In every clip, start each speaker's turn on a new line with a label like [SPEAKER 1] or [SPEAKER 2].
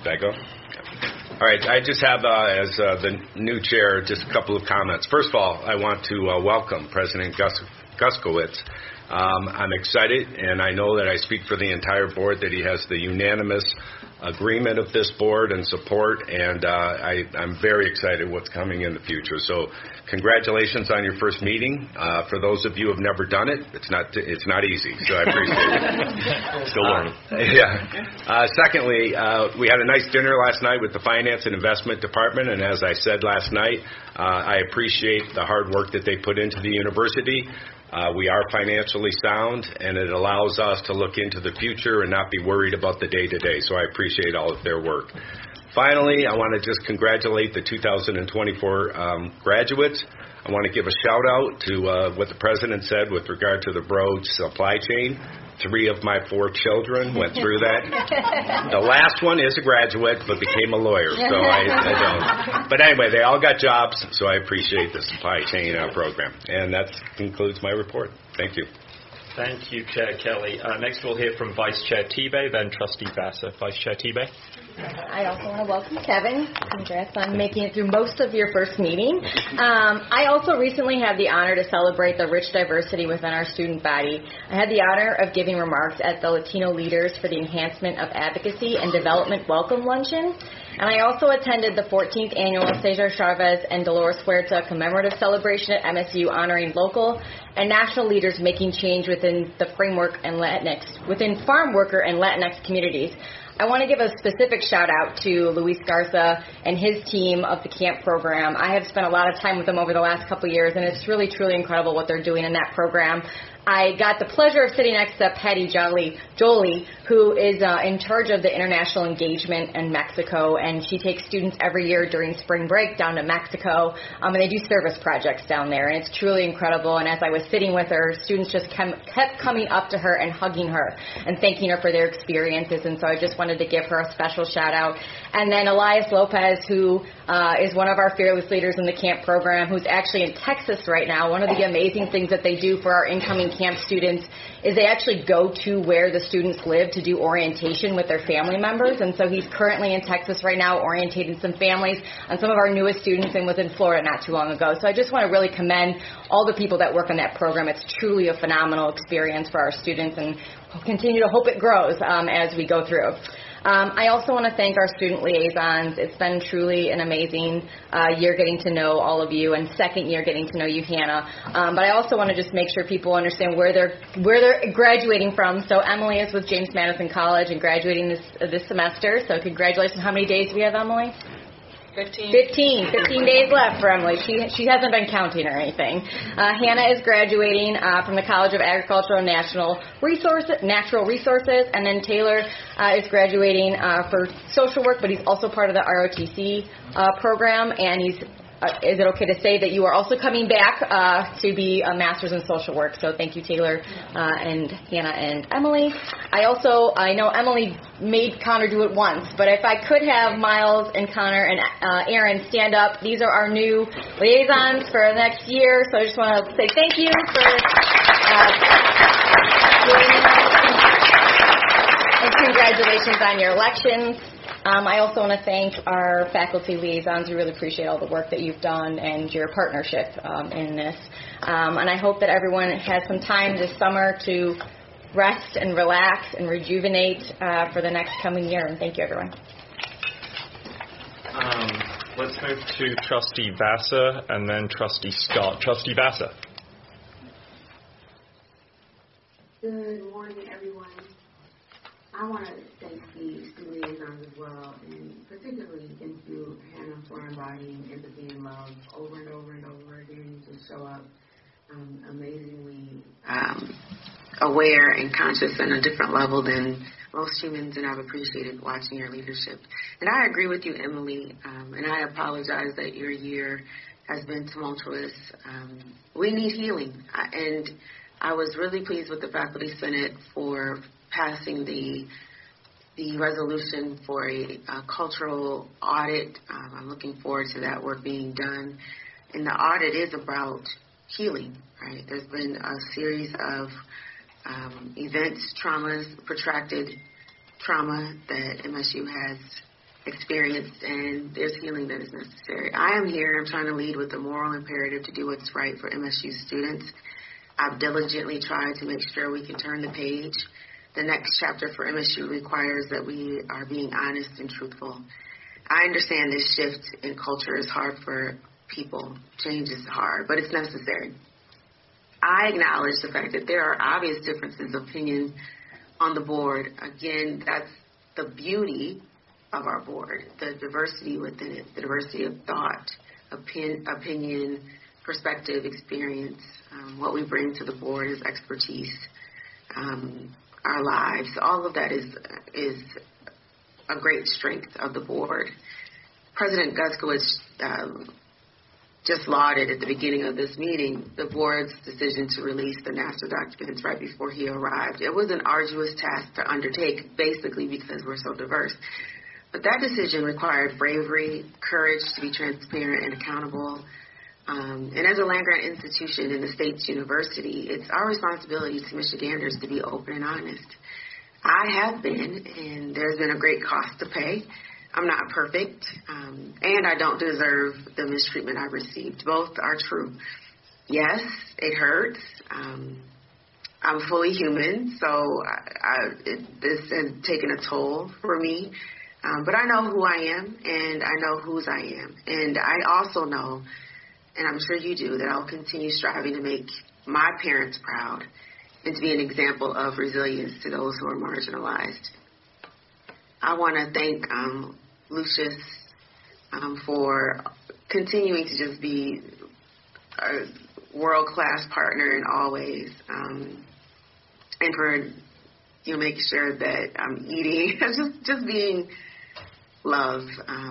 [SPEAKER 1] Did I go? All right, I just have, as the new chair, just a couple of comments. First of all, I want to welcome President Guskowitz. I'm excited, and I know that I speak for the entire board that he has the unanimous agreement of this board and support, and I'm very excited what's coming in the future. So congratulations on your first meeting. For those of you who have never done it, it's not easy, so I appreciate it.
[SPEAKER 2] Still learning.
[SPEAKER 1] Secondly, we had a nice dinner last night with the Finance and Investment Department, and as I said last night, I appreciate the hard work that they put into the university. We are financially sound, and it allows us to look into the future and not be worried about the day-to-day, so I appreciate all of their work. Finally, I want to just congratulate the 2024 graduates. I want to give a shout-out to what the President said with regard to the Broad supply chain. 3 of my 4 children went through that. The last one is a graduate, but became a lawyer, so I don't. But anyway, they all got jobs, so I appreciate the supply chain program. And that concludes my report. Thank you.
[SPEAKER 2] Thank you, Chair Kelly. Next we'll hear from Vice Chair Tebay, then Trustee Vassar. Vice Chair Tebay.
[SPEAKER 3] I also want to welcome Kevin. Congrats on making it through most of your first meeting. I also recently had the honor to celebrate the rich diversity within our student body. I had the honor of giving remarks at the Latino Leaders for the Enhancement of Advocacy and Development Welcome Luncheon. And I also attended the 14th annual Cesar Chavez and Dolores Huerta commemorative celebration at MSU honoring local and national leaders making change within the framework and Latinx, within farm worker and Latinx communities. I want to give a specific shout out to Luis Garza and his team of the CAMP program. I have spent a lot of time with them over the last couple of years, and it's really, truly incredible what they're doing in that program. I got the pleasure of sitting next to Patty Jolie, who is in charge of the international engagement in Mexico, and she takes students every year during spring break down to Mexico, and they do service projects down there, and it's truly incredible. And as I was sitting with her, students just kept coming up to her and hugging her and thanking her for their experiences, and so I just wanted to give her a special shout out. And then Elias Lopez, who is one of our fearless leaders in the CAMP program, who's actually in Texas right now. One of the amazing things that they do for our incoming CAMP students is they actually go to where the students live to do orientation with their family members, and so he's currently in Texas right now orientating some families on some of our newest students and was in Florida not too long ago. So I just want to really commend all the people that work on that program. It's truly a phenomenal experience for our students, and we'll continue to hope it grows as we go through. I also want to thank our student liaisons. It's been truly an amazing year getting to know all of you, and second year getting to know you, Hannah. But I also want to just make sure people understand where they're graduating from. So Emily is with James Madison College and graduating this semester. So congratulations. How many days do we have, Emily? 15 days left for Emily. She hasn't been counting or anything. Hannah is graduating from the College of Agricultural and Natural Resources, and then Taylor is graduating for social work, but he's also part of the ROTC program, and he's is it okay to say that you are also coming back to be a master's in social work? So thank you, Taylor and Hannah and Emily. I know Emily made Connor do it once, but if I could have Miles and Connor and Aaron stand up, these are our new liaisons for the next year. So I just want to say thank you for joining us. And congratulations on your elections. I also want to thank our faculty liaisons. We really appreciate all the work that you've done and your partnership in this. And I hope that everyone has some time this summer to rest and relax and rejuvenate for the next coming year. And thank you, everyone.
[SPEAKER 2] Let's move to Trustee Vassar and then Trustee Scott. Trustee Vassar.
[SPEAKER 4] Good morning, everyone. I want to thank the student liaisons as well, and particularly thank you, Hannah, for embodying empathy and love over and over and over again to show up amazingly aware and conscious on a different level than most humans, and I've appreciated watching your leadership. And I agree with you, Emily, and I apologize that your year has been tumultuous. We need healing, and I was really pleased with the Faculty Senate for passing the resolution for a cultural audit. I'm looking forward to that work being done. And the audit is about healing, right? There's been a series of events, traumas, protracted trauma that MSU has experienced, and there's healing that is necessary. I am here, and I'm trying to lead with the moral imperative to do what's right for MSU students. I've diligently tried to make sure we can turn the page. The next chapter for MSU requires that we are being honest and truthful. I understand this shift in culture is hard for people. Change is hard, but it's necessary. I acknowledge the fact that there are obvious differences of opinion on the board. Again, that's the beauty of our board, the diversity within it, the diversity of thought, opinion, perspective, experience. What we bring to the board is expertise, our lives. All of that is a great strength of the board. President Guskiewicz just lauded at the beginning of this meeting the board's decision to release the NAFTA documents right before he arrived. It was an arduous task to undertake, basically because we're so diverse. But that decision required bravery, courage to be transparent and accountable. And as a land-grant institution in the state's university, it's our responsibility to Michiganders to be open and honest. I have been, and there's been a great cost to pay. I'm not perfect, and I don't deserve the mistreatment I've received. Both are true. Yes, it hurts. I'm fully human, so this has taken a toll for me. But I know who I am, and I know whose I am. And I also know, and I'm sure you do, that I'll continue striving to make my parents proud and to be an example of resilience to those who are marginalized. I want to thank Lucius for continuing to just be a world-class partner in all ways, and for making sure that I'm eating, just being love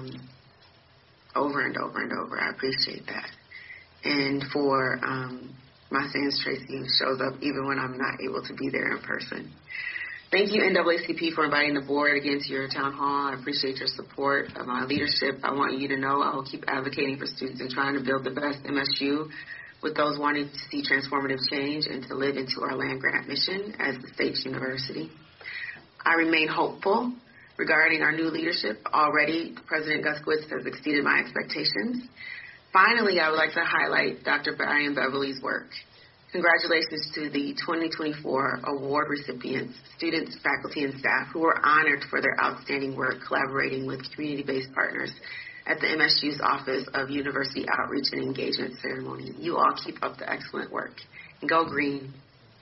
[SPEAKER 4] over and over and over. I appreciate that. And for my Sans Tracy, who shows up even when I'm not able to be there in person. Thank you, NAACP, for inviting the board again to your town hall. I appreciate your support of my leadership. I want you to know I will keep advocating for students and trying to build the best MSU with those wanting to see transformative change and to live into our land-grant mission as the state's university. I remain hopeful regarding our new leadership. Already, President Guskiewicz has exceeded my expectations. Finally, I would like to highlight Dr. Brian Beverly's work. Congratulations to the 2024 award recipients, students, faculty, and staff who were honored for their outstanding work collaborating with community-based partners at the MSU's Office of University Outreach and Engagement Ceremony. You all keep up the excellent work. And go green.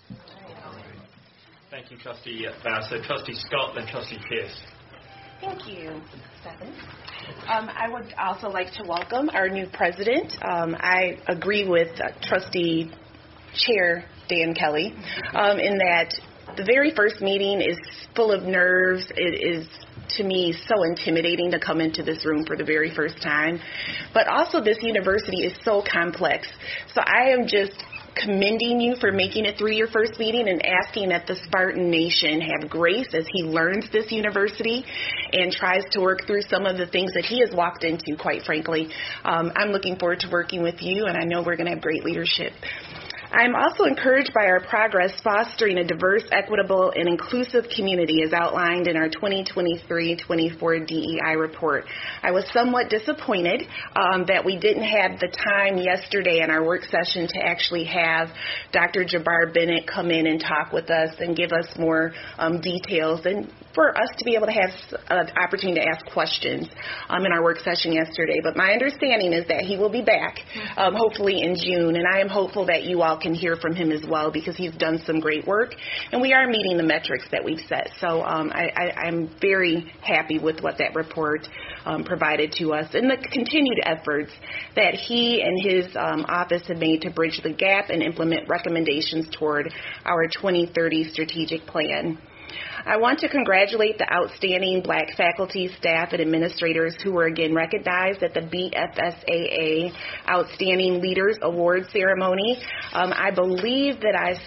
[SPEAKER 2] Thank you, Trustee Vassar. Trustee Scott, then Trustee Pierce.
[SPEAKER 5] Thank you, Stephen. I would also like to welcome our new president. I agree with Trustee Chair Dan Kelly in that the very first meeting is full of nerves. It is, to me, so intimidating to come into this room for the very first time. But also this university is so complex. So I am just commending you for making it through your first meeting and asking that the Spartan Nation have grace as he learns this university and tries to work through some of the things that he has walked into, quite frankly. I'm looking forward to working with you, and I know we're going to have great leadership. I'm also encouraged by our progress fostering a diverse, equitable, and inclusive community as outlined in our 2023-24 DEI report. I was somewhat disappointed that we didn't have the time yesterday in our work session to actually have Dr. Jabbar Bennett come in and talk with us and give us more details and for us to be able to have an opportunity to ask questions in our work session yesterday. But my understanding is that he will be back, hopefully in June, and I am hopeful that you all can hear from him as well because he's done some great work, and we are meeting the metrics that we've set. So I'm very happy with what that report provided to us and the continued efforts that he and his office have made to bridge the gap and implement recommendations toward our 2030 strategic plan. I want to congratulate the outstanding Black faculty, staff, and administrators who were again recognized at the BFSAA Outstanding Leaders Award ceremony. I believe that I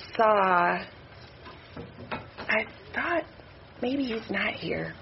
[SPEAKER 5] thought maybe he's not here.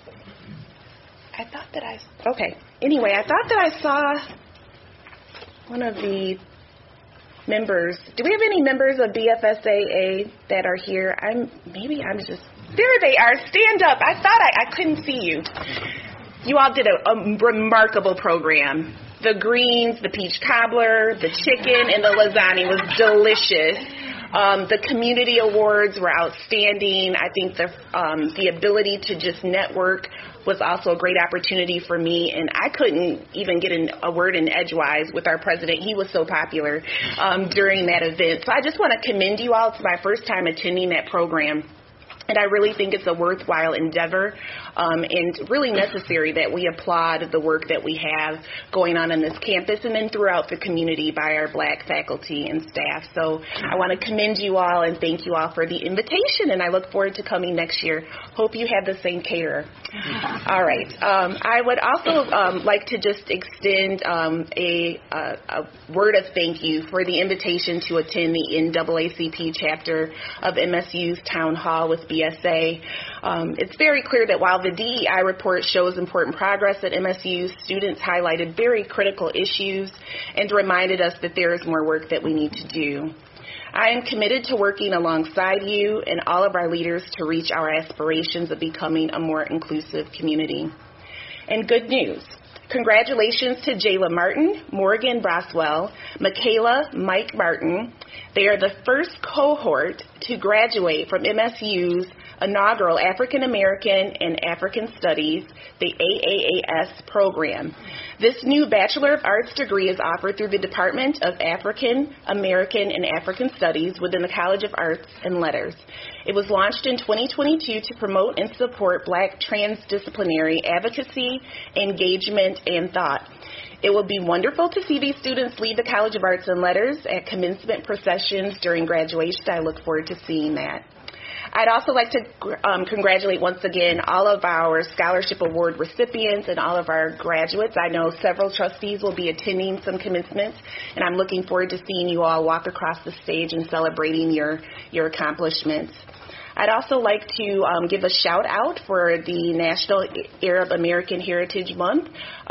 [SPEAKER 5] Anyway, I thought that I saw one of the members. Do we have any members of BFSAA that are here? There they are. Stand up. I thought I couldn't see you. you all did a remarkable program. The greens, the peach cobbler, the chicken, and the lasagna was delicious. The community awards were outstanding. I think the ability to just network was also a great opportunity for me, and I couldn't even get a word in edgewise with our president. He was so popular during that event. So I just want to commend you all. It's my first time attending that program. And I really think it's a worthwhile endeavor and really necessary that we applaud the work that we have going on this campus and then throughout the community by our Black faculty and staff. So I want to commend you all and thank you all for the invitation, and I look forward to coming next year. Hope you have the same caterer. All right. I would also like to just extend a word of thank you for the invitation to attend the NAACP chapter of MSU's Town Hall with BSA. It's very clear that while the DEI report shows important progress at MSU, students highlighted very critical issues and reminded us that there is more work that we need to do. I am committed to working alongside you and all of our leaders to reach our aspirations of becoming a more inclusive community. And good news. Congratulations to Jayla Martin, Morgan Braswell, Michaela Mike Martin. They are the first cohort to graduate from MSU's inaugural African American and African Studies, the AAAS program. This new Bachelor of Arts degree is offered through the Department of African American and African Studies within the College of Arts and Letters. It was launched in 2022 to promote and support Black transdisciplinary advocacy, engagement, and thought. It will be wonderful to see these students leave the College of Arts and Letters at commencement processions during graduation. I look forward to seeing that. I'd also like to congratulate once again all of our scholarship award recipients and all of our graduates. I know several trustees will be attending some commencements, and I'm looking forward to seeing you all walk across the stage and celebrating your accomplishments. I'd also like to give a shout out for the National Arab American Heritage Month.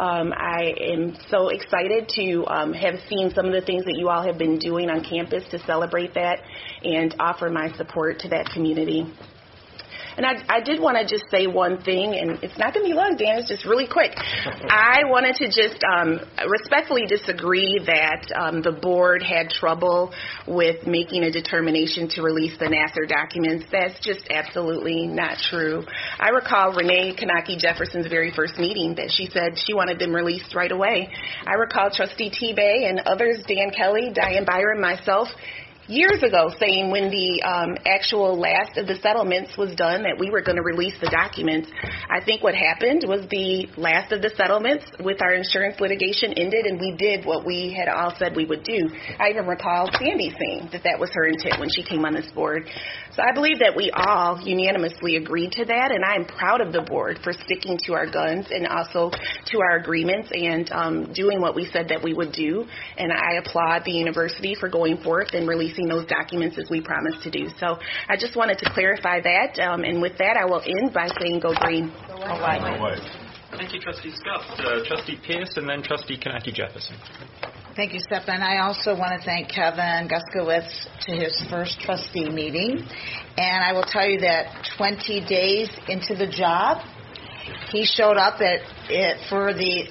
[SPEAKER 5] I am so excited to have seen some of the things that you all have been doing on campus to celebrate that and offer my support to that community. And I did want to just say one thing, and it's not going to be long, Dan, it's just really quick. I wanted to just respectfully disagree that the board had trouble with making a determination to release the Nassar documents. That's just absolutely not true. I recall Renee Kanaki Jefferson's very first meeting that she said she wanted them released right away. I recall Trustee T-Bay and others, Dan Kelly, Diane Byron, myself, years ago saying when the actual last of the settlements was done that we were going to release the documents. I think what happened was the last of the settlements with our insurance litigation ended, and we did what we had all said we would do. I even recall Sandy saying that that was her intent when she came on this board. So I believe that we all unanimously agreed to that, and I am proud of the board for sticking to our guns and also to our agreements and doing what we said that we would do. And I applaud the university for going forth and releasing those documents as we promised to do. So I just wanted to clarify that, and with that I will end by saying go green. Go white.
[SPEAKER 2] Thank you, Trustee Scott. Trustee Pierce and then Trustee Kanaki Jefferson.
[SPEAKER 6] Thank you, Stefan. I also want to thank Kevin Guskowitz to his first trustee meeting. And I will tell you that 20 days into the job, he showed up for the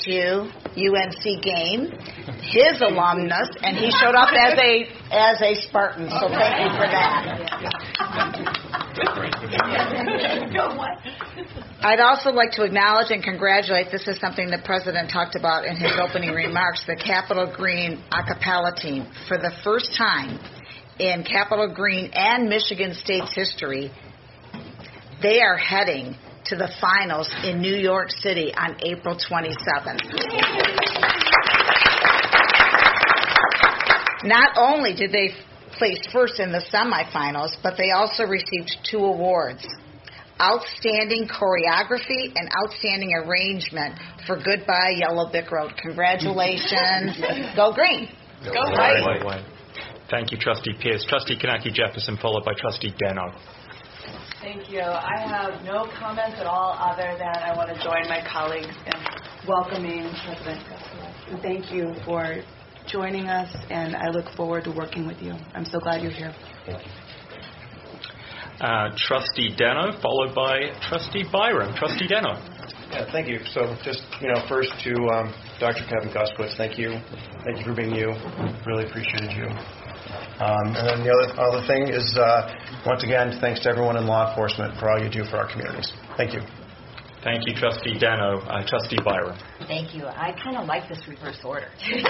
[SPEAKER 6] MSU-UNC game, his alumnus, and he showed up as a Spartan. So thank you for that. I'd also like to acknowledge and congratulate, this is something the President talked about in his opening remarks, the Capitol Green a cappella team. For the first time in Capitol Green and Michigan State's history, they are heading to the finals in New York City on April 27th. Not only did they place first in the semifinals, but they also received 2 awards: Outstanding Choreography and Outstanding Arrangement for Goodbye Yellow Brick Road. Congratulations. Go green. Go white.
[SPEAKER 2] Thank you, Trustee Pierce. Trustee Kanaki Jefferson, followed by Trustee Deno.
[SPEAKER 7] Thank you. I have no comments at all other than I want to join my colleagues in welcoming President Guskowitz. And thank you for joining us, and I look forward to working with you. I'm so glad you're here.
[SPEAKER 2] Trustee Deno, followed by Trustee Byron. Trustee Deno.
[SPEAKER 8] Yeah, thank you. So just, first to Dr. Kevin Guskowitz, thank you. Thank you for being you. Really appreciated you. And then the other thing is, once again, thanks to everyone in law enforcement for all you do for our communities. Thank you.
[SPEAKER 2] Thank you, Trustee Dano. Trustee Byron.
[SPEAKER 9] Thank you. I kind of like this reverse order.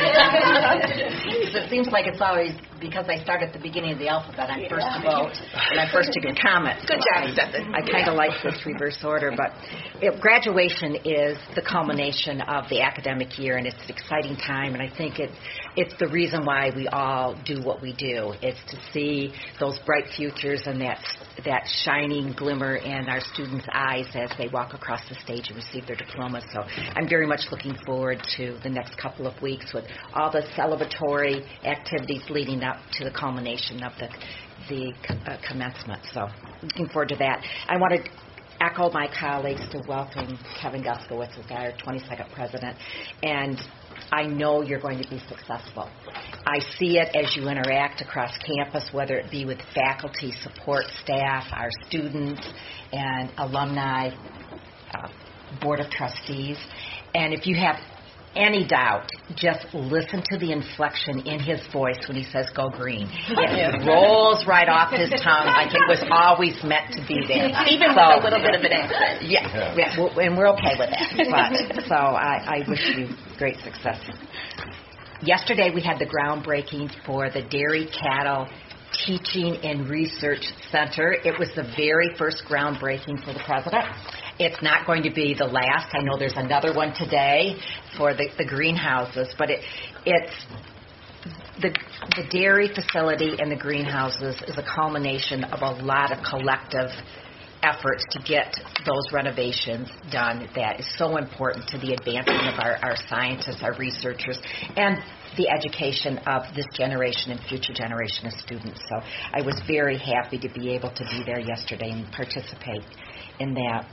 [SPEAKER 9] It seems like it's always because I start at the beginning of the alphabet. I'm first to vote, and I'm first to give comments.
[SPEAKER 5] Good job, Stephen.
[SPEAKER 9] I kind of like this reverse order, but graduation is the culmination of the academic year, and it's an exciting time, and I think it's the reason why we all do what we do. It's to see those bright futures and that shining glimmer in our students' eyes as they walk across the stage and receive their diplomas. So I'm very much looking forward to the next couple of weeks with all the celebratory activities leading up to the culmination of the commencement. So looking forward to that. I want to echo my colleagues to welcome Kevin Guskowitz as our 22nd president, and I know you're going to be successful. I see it as you interact across campus, whether it be with faculty, support staff, our students, and alumni, board of trustees. And if you have any doubt, just listen to the inflection in his voice when he says "Go Green." It rolls right off his tongue like it was always meant to be there.
[SPEAKER 5] Even with a little bit of an accent.
[SPEAKER 9] Yeah, and we're okay with that. But, so I wish you great success. Yesterday we had the groundbreaking for the Dairy Cattle Teaching and Research Center. It was the very first groundbreaking for the president. It's not going to be the last. I know there's another one today for the greenhouses, but it's the dairy facility and the greenhouses is a culmination of a lot of collective efforts to get those renovations done. That is so important to the advancement of our scientists, our researchers, and the education of this generation and future generation of students. So I was very happy to be able to be there yesterday and participate in that.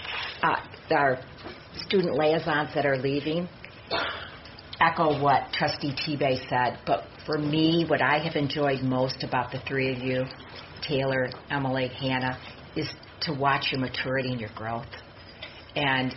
[SPEAKER 9] Our student liaisons that are leaving echo what Trustee Tebay said, but for me, what I have enjoyed most about the three of you, Taylor, Emily, Hannah, is to watch your maturity and your growth. And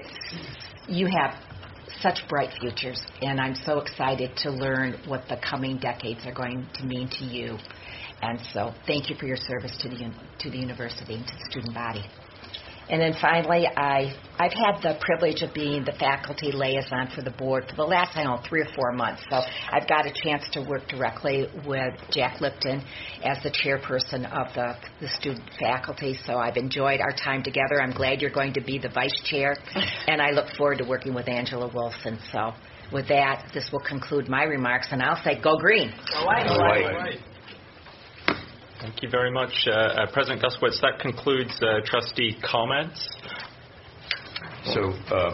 [SPEAKER 9] you have such bright futures, and I'm so excited to learn what the coming decades are going to mean to you. And so thank you for your service to the university and to the student body. And then finally, I've had the privilege of being the faculty liaison for the board for the last, 3 or 4 months. So I've got a chance to work directly with Jack Lipton as the chairperson of the student faculty. So I've enjoyed our time together. I'm glad you're going to be the vice chair, and I look forward to working with Angela Wilson. So with that, this will conclude my remarks, and I'll say, go green.
[SPEAKER 2] Go white. Go white. Thank you very much, President Guskowitz. That concludes trustee comments.
[SPEAKER 10] So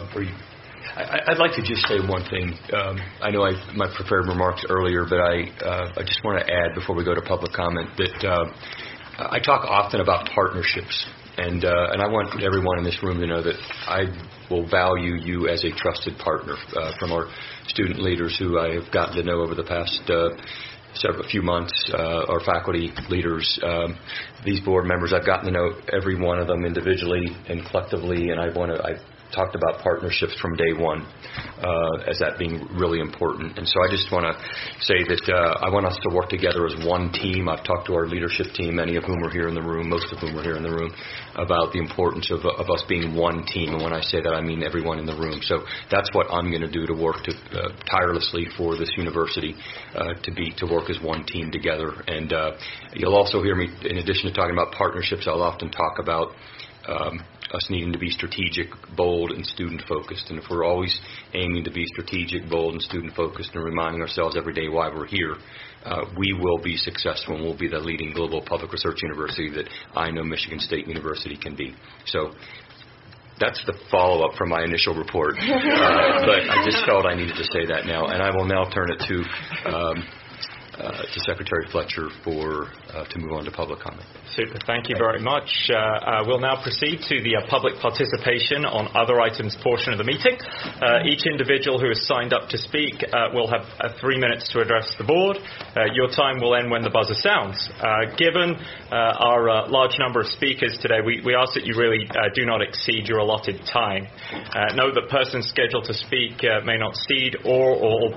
[SPEAKER 10] I'd like to just say one thing. I know my prepared remarks earlier, but I just want to add before we go to public comment that I talk often about partnerships, and I want everyone in this room to know that I will value you as a trusted partner from our student leaders who I have gotten to know over the past few months, our faculty leaders, these board members. I've gotten to know every one of them individually and collectively, and I've talked about partnerships from day one as that being really important. And so I just want to say that I want us to work together as one team. I've talked to our leadership team, many of whom are here in the room, most of whom are here in the room, about the importance of us being one team. And when I say that, I mean everyone in the room. So that's what I'm going to do to work tirelessly for this university to work as one team together. And you'll also hear me, in addition to talking about partnerships, I'll often talk about us needing to be strategic, bold, and student-focused. And if we're always aiming to be strategic, bold, and student-focused and reminding ourselves every day why we're here, we will be successful and we'll be the leading global public research university that I know Michigan State University can be. So that's the follow-up from my initial report. But I just felt I needed to say that now. And I will now turn it to to Secretary Fletcher to move on to public comment.
[SPEAKER 2] Super. Thank you very much. We'll now proceed to the public participation on other items portion of the meeting. Each individual who has signed up to speak will have 3 minutes to address the board. Your time will end when the buzzer sounds. Given our large number of speakers today, we ask that you really do not exceed your allotted time. Note that persons scheduled to speak may not cede all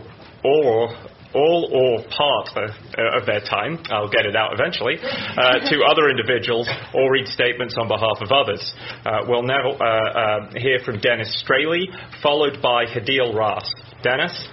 [SPEAKER 2] or part of their time, I'll get it out eventually, to other individuals or read statements on behalf of others. We'll now hear from Dennis Straley, followed by Hadil Ras. Dennis?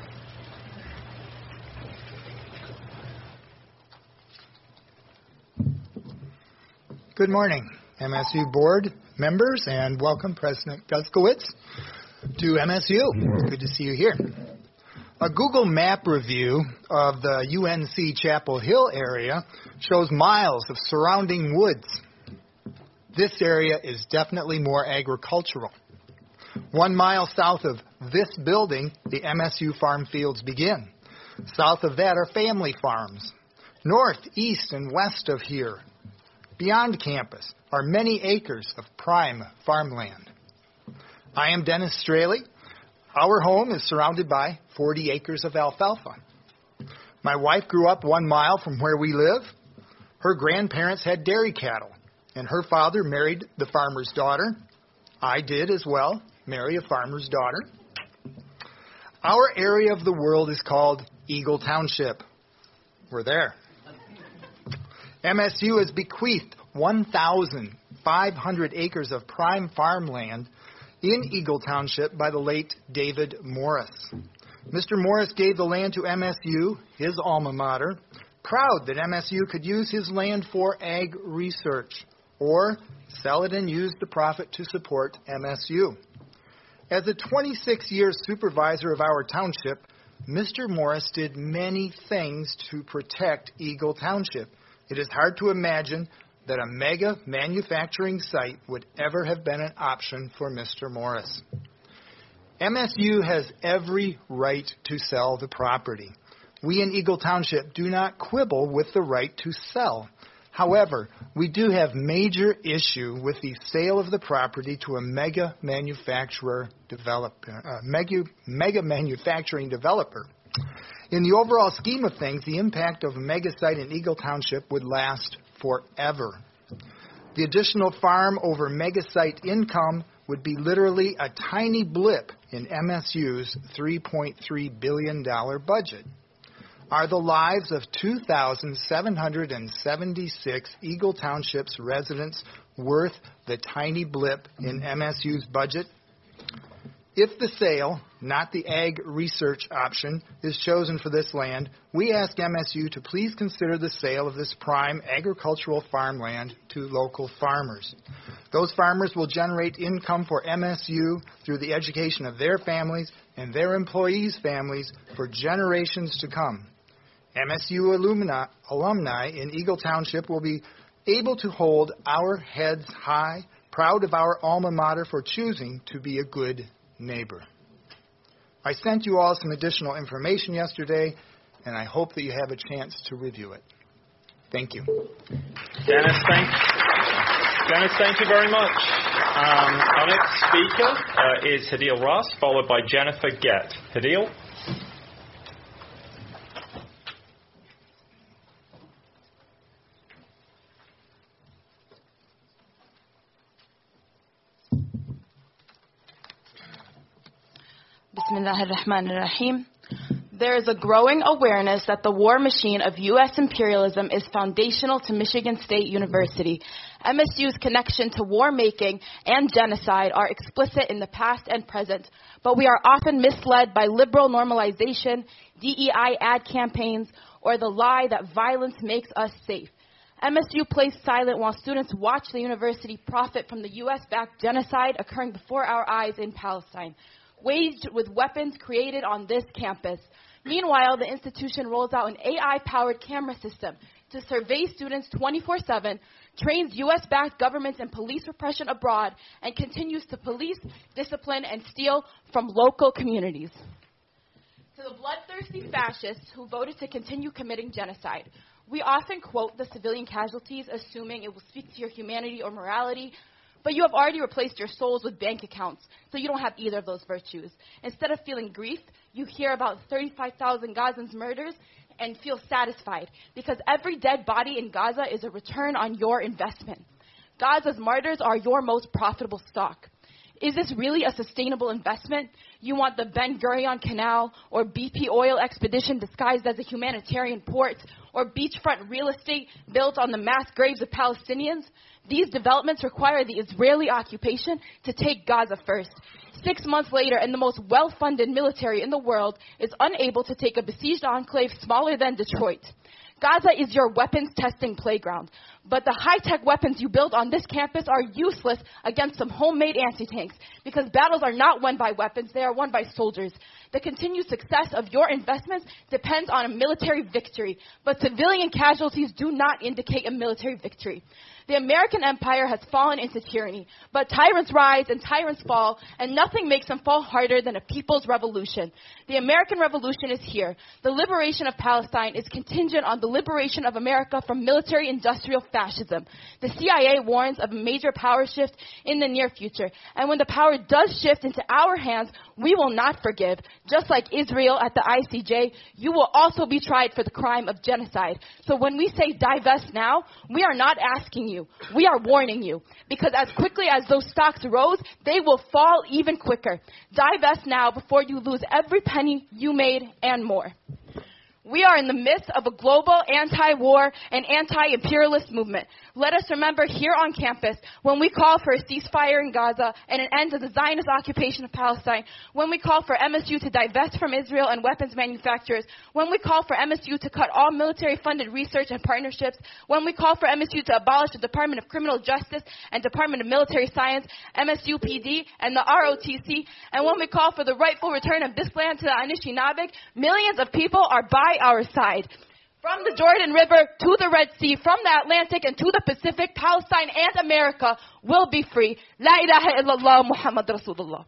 [SPEAKER 11] Good morning, MSU board members, and welcome President Guskowitz to MSU. It's good to see you here. A Google map review of the UNC Chapel Hill area shows miles of surrounding woods. This area is definitely more agricultural. 1 mile south of this building, the MSU farm fields begin. South of that are family farms. North, east, and west of here, beyond campus, are many acres of prime farmland. I am Dennis Straley. Our home is surrounded by 40 acres of alfalfa. My wife grew up 1 mile from where we live. Her grandparents had dairy cattle, and her father married the farmer's daughter. I did as well, marry a farmer's daughter. Our area of the world is called Eagle Township. We're there. MSU has bequeathed 1,500 acres of prime farmland in Eagle Township by the late David Morris. Mr. Morris gave the land to MSU, his alma mater, proud that MSU could use his land for ag research or sell it and use the profit to support MSU. As a 26-year supervisor of our township, Mr. Morris did many things to protect Eagle Township. It is hard to imagine that a mega manufacturing site would ever have been an option for Mr. Morris. MSU has every right to sell the property. We in Eagle Township do not quibble with the right to sell. However, we do have major issue with the sale of the property to a mega manufacturing developer. In the overall scheme of things, the impact of a mega site in Eagle Township would last forever. The additional farm over mega site income would be literally a tiny blip in MSU's $3.3 billion budget. Are the lives of 2,776 Eagle Township's residents worth the tiny blip in MSU's budget? If the sale, not the ag research option, is chosen for this land, we ask MSU to please consider the sale of this prime agricultural farmland to local farmers. Those farmers will generate income for MSU through the education of their families and their employees' families for generations to come. MSU alumni in Eagle Township will be able to hold our heads high, proud of our alma mater for choosing to be a good neighbor. I sent you all some additional information yesterday, and I hope that you have a chance to review it. Thank you.
[SPEAKER 2] Dennis, thank you very much. Our next speaker is Hadil Ras, followed by Jennifer Gett. Hadil?
[SPEAKER 12] Bismillahirrahmanirrahim. There is a growing awareness that the war machine of U.S. imperialism is foundational to Michigan State University. MSU's connection to war making and genocide are explicit in the past and present, but we are often misled by liberal normalization, DEI ad campaigns, or the lie that violence makes us safe. MSU plays silent while students watch the university profit from the U.S.-backed genocide occurring before our eyes in Palestine, waged with weapons created on this campus. Meanwhile, the institution rolls out an AI-powered camera system to survey students 24/7, trains U.S.-backed governments in police repression abroad, and continues to police, discipline, and steal from local communities. To the bloodthirsty fascists who voted to continue committing genocide. We often quote the civilian casualties, assuming it will speak to your humanity or morality, but you have already replaced your souls with bank accounts, so you don't have either of those virtues. Instead of feeling grief, you hear about 35,000 Gazans' murders and feel satisfied, because every dead body in Gaza is a return on your investment. Gaza's martyrs are your most profitable stock. Is this really a sustainable investment? You want the Ben Gurion Canal or BP oil expedition disguised as a humanitarian port or beachfront real estate built on the mass graves of Palestinians? These developments require the Israeli occupation to take Gaza first. 6 months later, and the most well-funded military in the world is unable to take a besieged enclave smaller than Detroit. Gaza is your weapons testing playground, but the high-tech weapons you build on this campus are useless against some homemade anti-tanks because battles are not won by weapons, they are won by soldiers. The continued success of your investments depends on a military victory, but civilian casualties do not indicate a military victory. The American empire has fallen into tyranny, but tyrants rise and tyrants fall, and nothing makes them fall harder than a people's revolution. The American Revolution is here. The liberation of Palestine is contingent on the liberation of America from military-industrial fascism. The CIA warns of a major power shift in the near future, and when the power does shift into our hands, we will not forgive. Just like Israel at the ICJ, you will also be tried for the crime of genocide. So when we say divest now, we are not asking you. We are warning you. Because as quickly as those stocks rose, they will fall even quicker. Divest now before you lose every penny you made and more. We are in the midst of a global anti-war and anti-imperialist movement. Let us remember here on campus, when we call for a ceasefire in Gaza and an end to the Zionist occupation of Palestine, when we call for MSU to divest from Israel and weapons manufacturers, when we call for MSU to cut all military-funded research and partnerships, when we call for MSU to abolish the Department of Criminal Justice and Department of Military Science, MSU PD, and the ROTC, and when we call for the rightful return of this land to the Anishinaabe, millions of people are by our side. From the Jordan River to the Red Sea, from the Atlantic and to the Pacific, Palestine and America will be free. La ilaha illallah Muhammad Rasulullah.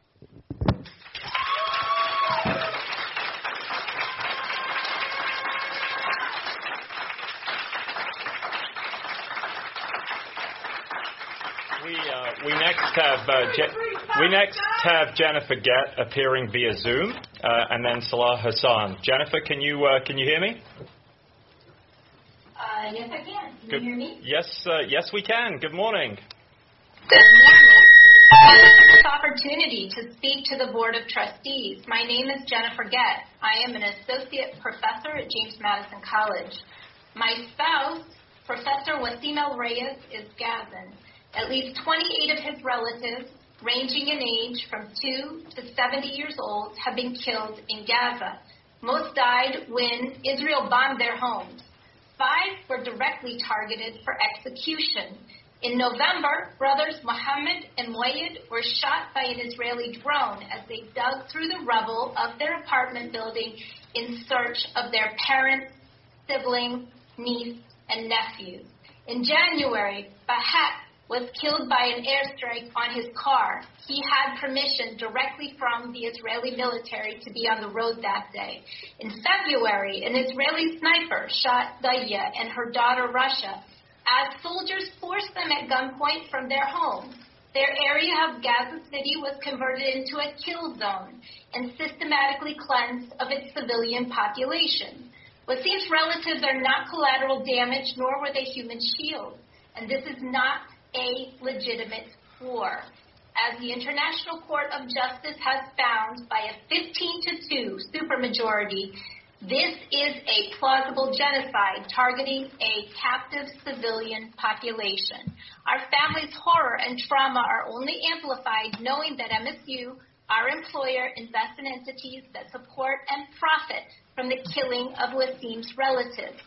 [SPEAKER 2] We next have Jennifer Gett appearing via Zoom, and then Salah Hassan. Jennifer, can you hear me?
[SPEAKER 13] Yes, I can. Can you hear me?
[SPEAKER 2] Yes, we can. Good morning.
[SPEAKER 13] Good morning. Thank you for this opportunity to speak to the Board of Trustees. My name is Jennifer Gett. I am an associate professor at James Madison College. My spouse, Professor Wasim El Reyes, is Gazan. At least 28 of his relatives, ranging in age from 2 to 70 years old, have been killed in Gaza. Most died when Israel bombed their homes. 5 were directly targeted for execution. In November, brothers Mohammed and Moayed were shot by an Israeli drone as they dug through the rubble of their apartment building in search of their parents, siblings, niece, and nephews. In January, Bahat was killed by an airstrike on his car. He had permission directly from the Israeli military to be on the road that day. In February, an Israeli sniper shot Daya and her daughter Russia as soldiers forced them at gunpoint from their homes. Their area of Gaza City was converted into a kill zone and systematically cleansed of its civilian population. Wasim's relatives are not collateral damage, nor were they human shields. And this is not a legitimate war. As the International Court of Justice has found by a 15-2 supermajority, this is a plausible genocide targeting a captive civilian population. Our family's horror and trauma are only amplified knowing that MSU, our employer, invests in entities that support and profit from the killing of Wasim's relatives.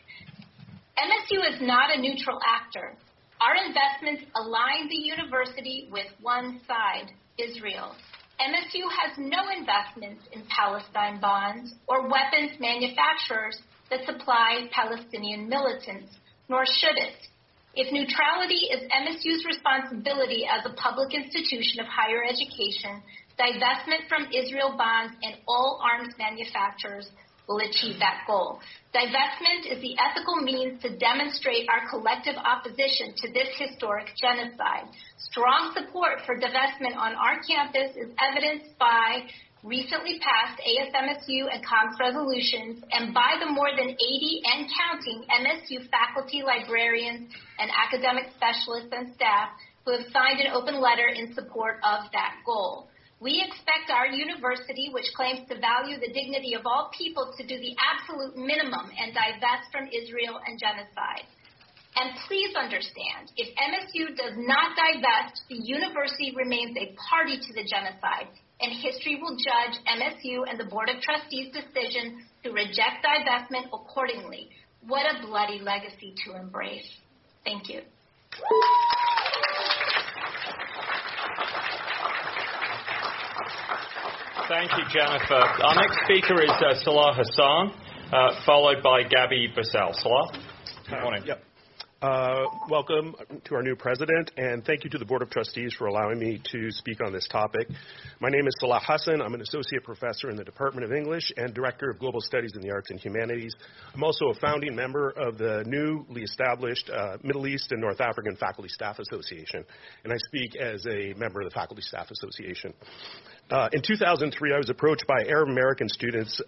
[SPEAKER 13] MSU is not a neutral actor. Our investments align the university with one side, Israel. MSU has no investments in Palestine bonds or weapons manufacturers that supply Palestinian militants, nor should it. If neutrality is MSU's responsibility as a public institution of higher education, divestment from Israel bonds, and all arms manufacturers will achieve that goal. Divestment is the ethical means to demonstrate our collective opposition to this historic genocide. Strong support for divestment on our campus is evidenced by recently passed ASMSU and COMS resolutions, and by the more than 80 and counting MSU faculty, librarians, and academic specialists and staff who have signed an open letter in support of that goal. We expect our university, which claims to value the dignity of all people, to do the absolute minimum and divest from Israel and genocide. And please understand, if MSU does not divest, the university remains a party to the genocide, and history will judge MSU and the Board of Trustees' decision to reject divestment accordingly. What a bloody legacy to embrace. Thank you.
[SPEAKER 2] Thank you, Jennifer. Our next speaker is Salah Hassan, followed by Gabby Basel. Salah? Good morning.
[SPEAKER 14] Yep. Welcome to our new president, and thank you to the Board of Trustees for allowing me to speak on this topic. My name is Salah Hassan. I'm an associate professor in the Department of English and director of Global Studies in the Arts and Humanities. I'm also a founding member of the newly established Middle East and North African Faculty Staff Association, and I speak as a member of the Faculty Staff Association. In 2003, I was approached by Arab American students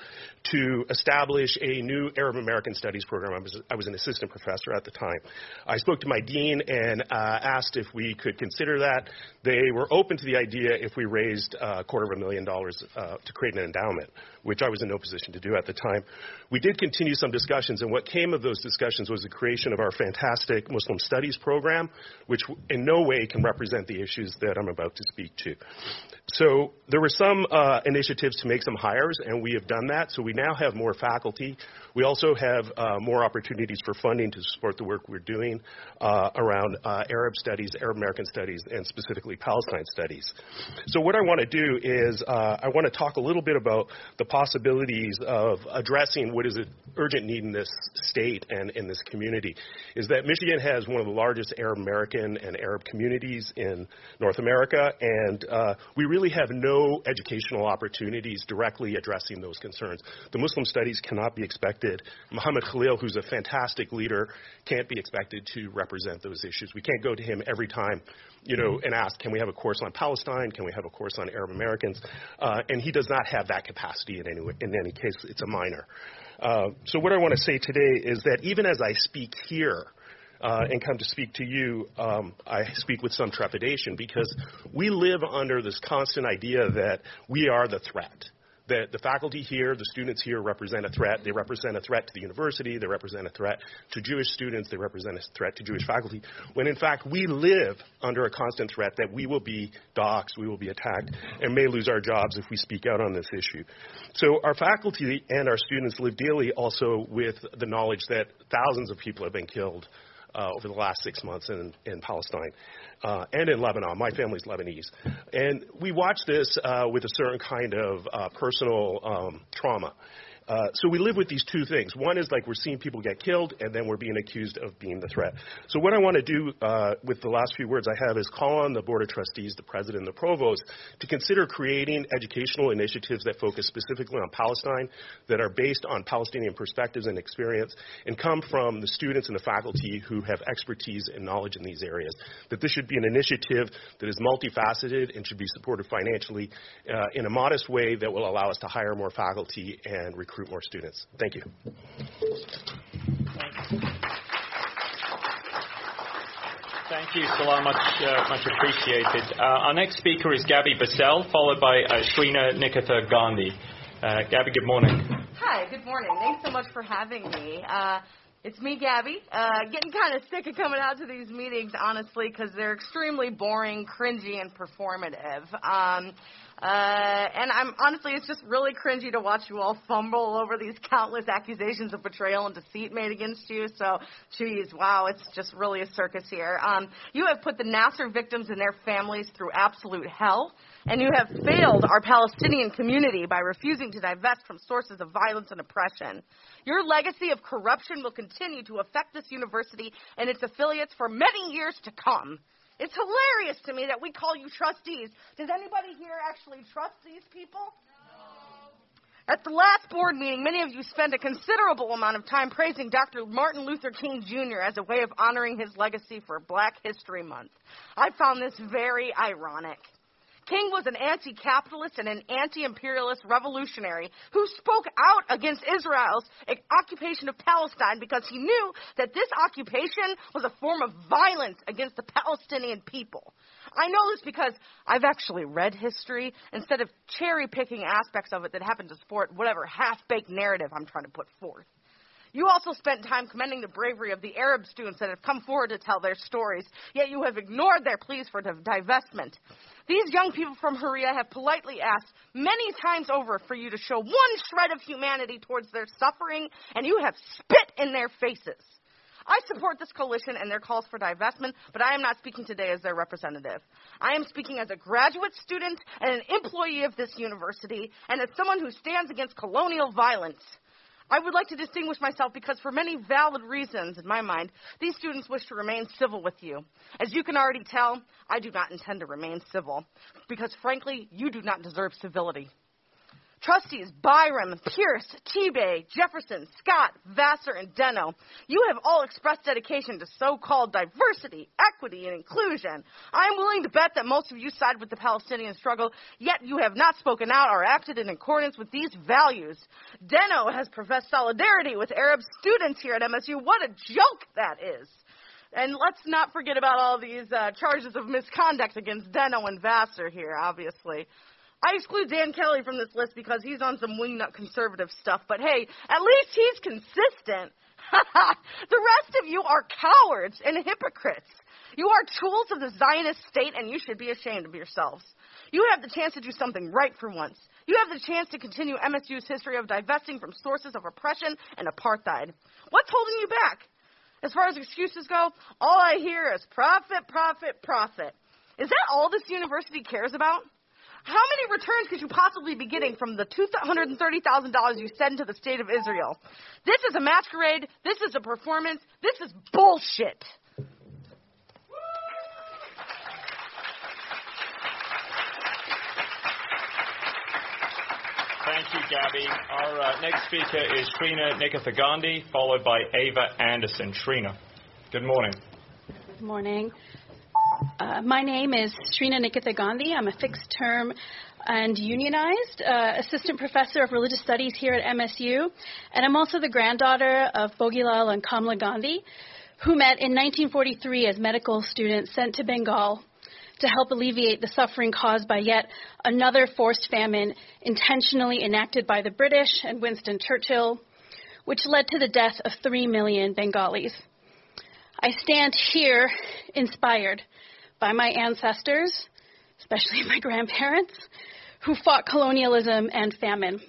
[SPEAKER 14] to establish a new Arab American Studies program. I was an assistant professor at the time. I spoke to my dean and asked if we could consider that. They were open to the idea if we raised $250,000 to create an endowment, which I was in no position to do at the time. We did continue some discussions, and what came of those discussions was the creation of our fantastic Muslim Studies program, which in no way can represent the issues that I'm about to speak to. So there were some initiatives to make some hires, and we have done that. So we now have more faculty. We also have more opportunities for funding to support the work we're doing around Arab studies, Arab American studies, and specifically Palestine studies. So what I want to do is I want to talk a little bit about the possibilities of addressing what is an urgent need in this state and in this community, is that Michigan has one of the largest Arab American and Arab communities in North America, and we really have no educational opportunities directly addressing those concerns. The Muslim studies cannot be expected. Muhammad Khalil, who's a fantastic leader, can't be expected to represent those issues. We can't go to him every time, and ask, can we have a course on Palestine? Can we have a course on Arab Americans? And he does not have that capacity in any case. It's a minor. So what I want to say today is that even as I speak here, and come to speak to you, I speak with some trepidation because we live under this constant idea that we are the threat, that the faculty here, the students here represent a threat. They represent a threat to the university. They represent a threat to Jewish students. They represent a threat to Jewish faculty, when in fact we live under a constant threat that we will be doxxed, we will be attacked, and may lose our jobs if we speak out on this issue. So our faculty and our students live daily also with the knowledge that thousands of people have been killed over the last 6 months in Palestine and in Lebanon. My family's Lebanese. And we watch this with a certain kind of personal trauma. So we live with these two things. One is like we're seeing people get killed, and then we're being accused of being the threat. So what I want to do with the last few words I have is call on the Board of Trustees, the President, and the Provost to consider creating educational initiatives that focus specifically on Palestine, that are based on Palestinian perspectives and experience, and come from the students and the faculty who have expertise and knowledge in these areas. That this should be an initiative that is multifaceted and should be supported financially in a modest way that will allow us to hire more faculty and recruit more students. Thank you.
[SPEAKER 2] Thank you, Salah. Much appreciated. Our next speaker is Gabby Basel, followed by Shrina Nikitha Gandhi. Gabby, good morning.
[SPEAKER 15] Hi, good morning. Thanks so much for having me. It's me, Gabby. Getting kind of sick of coming out to these meetings, honestly, because they're extremely boring, cringy, and performative. And I'm honestly, it's just really cringy to watch you all fumble over these countless accusations of betrayal and deceit made against you. So, geez, wow, it's just really a circus here. You have put the Nasser victims and their families through absolute hell, and you have failed our Palestinian community by refusing to divest from sources of violence and oppression. Your legacy of corruption will continue to affect this university and its affiliates for many years to come. It's hilarious to me that we call you trustees. Does anybody here actually trust these people? At the last board meeting, many of you spent a considerable amount of time praising Dr. Martin Luther King Jr. as a way of honoring his legacy for Black History Month. I found this very ironic. King was an anti-capitalist and an anti-imperialist revolutionary who spoke out against Israel's occupation of Palestine because he knew that this occupation was a form of violence against the Palestinian people. I know this because I've actually read history instead of cherry-picking aspects of it that happen to support whatever half-baked narrative I'm trying to put forth. You also spent time commending the bravery of the Arab students that have come forward to tell their stories, yet you have ignored their pleas for divestment. These young people from Huria have politely asked many times over for you to show one shred of humanity towards their suffering, and you have spit in their faces. I support this coalition and their calls for divestment, but I am not speaking today as their representative. I am speaking as a graduate student and an employee of this university, and as someone who stands against colonial violence. I would like to distinguish myself because for many valid reasons, in my mind, these students wish to remain civil with you. As you can already tell, I do not intend to remain civil because, frankly, you do not deserve civility. Trustees Byram, Pierce, Tebay, Jefferson, Scott, Vassar, and Deno, you have all expressed dedication to so-called diversity, equity, and inclusion. I am willing to bet that most of you side with the Palestinian struggle, yet you have not spoken out or acted in accordance with these values. Deno has professed solidarity with Arab students here at MSU. What a joke that is. And let's not forget about all these charges of misconduct against Deno and Vassar here, obviously. I exclude Dan Kelly from this list because he's on some wingnut conservative stuff, but hey, at least he's consistent. The rest of you are cowards and hypocrites. You are tools of the Zionist state, and you should be ashamed of yourselves. You have the chance to do something right for once. You have the chance to continue MSU's history of divesting from sources of oppression and apartheid. What's holding you back? As far as excuses go, all I hear is profit, profit, profit. Is that all this university cares about? How many returns could you possibly be getting from the $230,000 you sent to the state of Israel? This is a masquerade. This is a performance. This is bullshit.
[SPEAKER 2] Thank you, Gabby. Our next speaker is Srina Nikitha-Gandhi, followed by Ava Anderson. Srina, good morning.
[SPEAKER 16] Good morning. My name is Srina Nikitha-Gandhi. I'm a fixed-term and unionized assistant professor of religious studies here at MSU, and I'm also the granddaughter of Bogilal and Kamla Gandhi, who met in 1943 as medical students sent to Bengal to help alleviate the suffering caused by yet another forced famine intentionally enacted by the British and Winston Churchill, which led to the death of 3 million Bengalis. I stand here inspired by my ancestors, especially my grandparents, who fought colonialism and famine.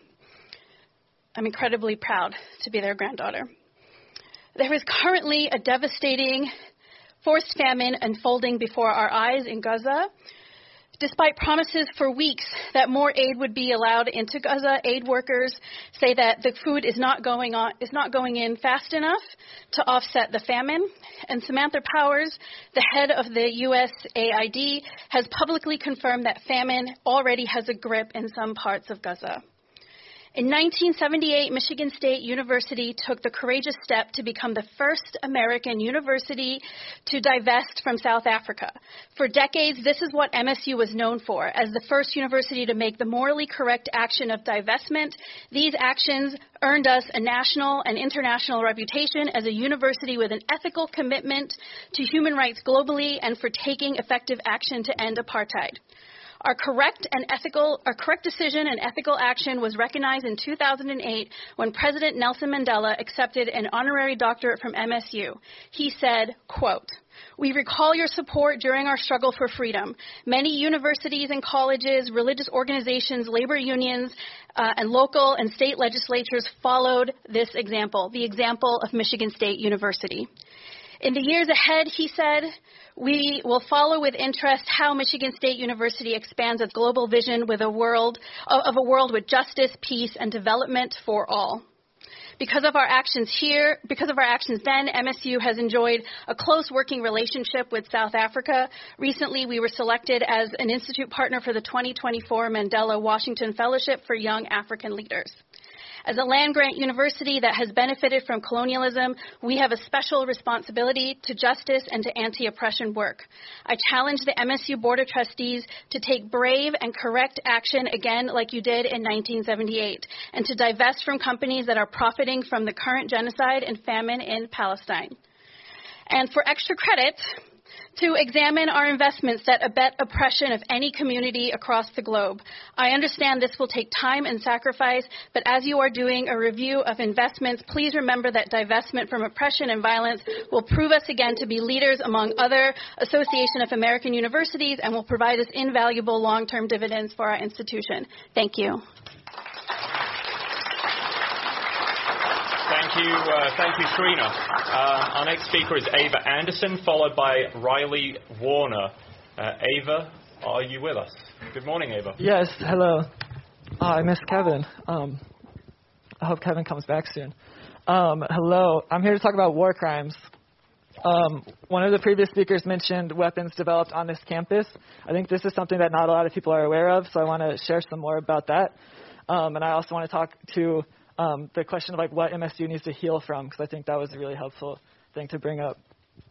[SPEAKER 16] I'm incredibly proud to be their granddaughter. There is currently a devastating forced famine unfolding before our eyes in Gaza. Despite promises for weeks that more aid would be allowed into Gaza, aid workers say that the food is not going in fast enough to offset the famine. And Samantha Powers, the head of the USAID, has publicly confirmed that famine already has a grip in some parts of Gaza. In 1978, Michigan State University took the courageous step to become the first American university to divest from South Africa. For decades, this is what MSU was known for, as the first university to make the morally correct action of divestment. These actions earned us a national and international reputation as a university with an ethical commitment to human rights globally and for taking effective action to end apartheid. Our correct decision and ethical action was recognized in 2008 when President Nelson Mandela accepted an honorary doctorate from MSU. He said, quote, "We recall your support during our struggle for freedom. Many universities and colleges, religious organizations, labor unions, and local and state legislatures followed this example, the example of Michigan State University. In the years ahead," he said, "we will follow with interest how Michigan State University expands its global vision with a world with justice, peace, and development for all." Because of our actions then, MSU has enjoyed a close working relationship with South Africa. Recently, we were selected as an institute partner for the 2024 Mandela Washington Fellowship for Young African Leaders. As a land-grant university that has benefited from colonialism, we have a special responsibility to justice and to anti-oppression work. I challenge the MSU Board of Trustees to take brave and correct action again like you did in 1978, and to divest from companies that are profiting from the current genocide and famine in Palestine. And for extra credit, to examine our investments that abet oppression of any community across the globe. I understand this will take time and sacrifice, but as you are doing a review of investments, please remember that divestment from oppression and violence will prove us again to be leaders among other Association of American Universities and will provide us invaluable long-term dividends for our institution. Thank you.
[SPEAKER 2] Thank you, Srina. Our next speaker is Ava Anderson, followed by Riley Warner. Ava, are you with us? Good morning, Ava.
[SPEAKER 17] Yes, hello. I miss Kevin. I hope Kevin comes back soon. Hello, I'm here to talk about war crimes. One of the previous speakers mentioned weapons developed on this campus. I think this is something that not a lot of people are aware of, so I want to share some more about that. And I also want to talk to the question of like what MSU needs to heal from, because I think that was a really helpful thing to bring up.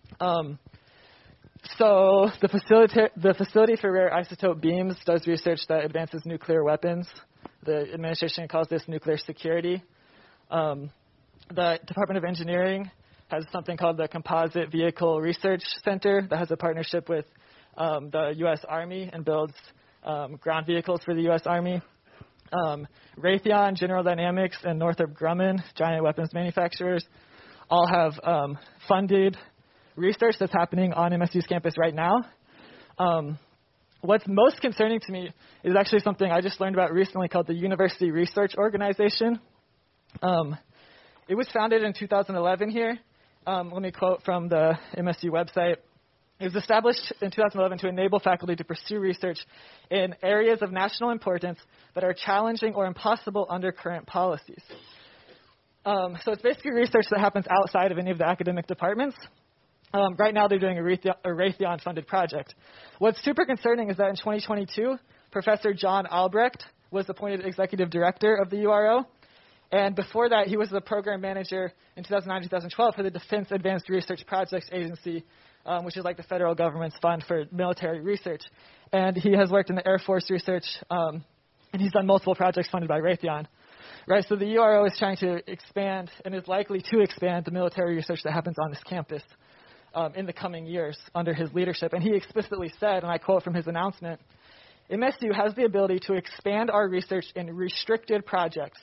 [SPEAKER 17] So the Facility for Rare Isotope Beams does research that advances nuclear weapons. The administration calls this nuclear security. The Department of Engineering has something called the Composite Vehicle Research Center that has a partnership with the U.S. Army and builds ground vehicles for the U.S. Army. Raytheon, General Dynamics, and Northrop Grumman, giant weapons manufacturers, all have funded research that's happening on MSU's campus right now. What's most concerning to me is actually something I just learned about recently called the University Research Organization. It was founded in 2011 here. Let me quote from the MSU website. It was established in 2011 to enable faculty to pursue research in areas of national importance that are challenging or impossible under current policies. So it's basically research that happens outside of any of the academic departments. Right now they're doing a Raytheon-funded project. What's super concerning is that in 2022, Professor John Albrecht was appointed executive director of the URO. And before that, he was the program manager in 2009-2012 for the Defense Advanced Research Projects Agency, which is like the federal government's fund for military research. And he has worked in the Air Force research, and he's done multiple projects funded by Raytheon. Right, so the URO is trying to expand and is likely to expand the military research that happens on this campus in the coming years under his leadership. And he explicitly said, and I quote from his announcement, MSU has the ability to expand our research in restricted projects.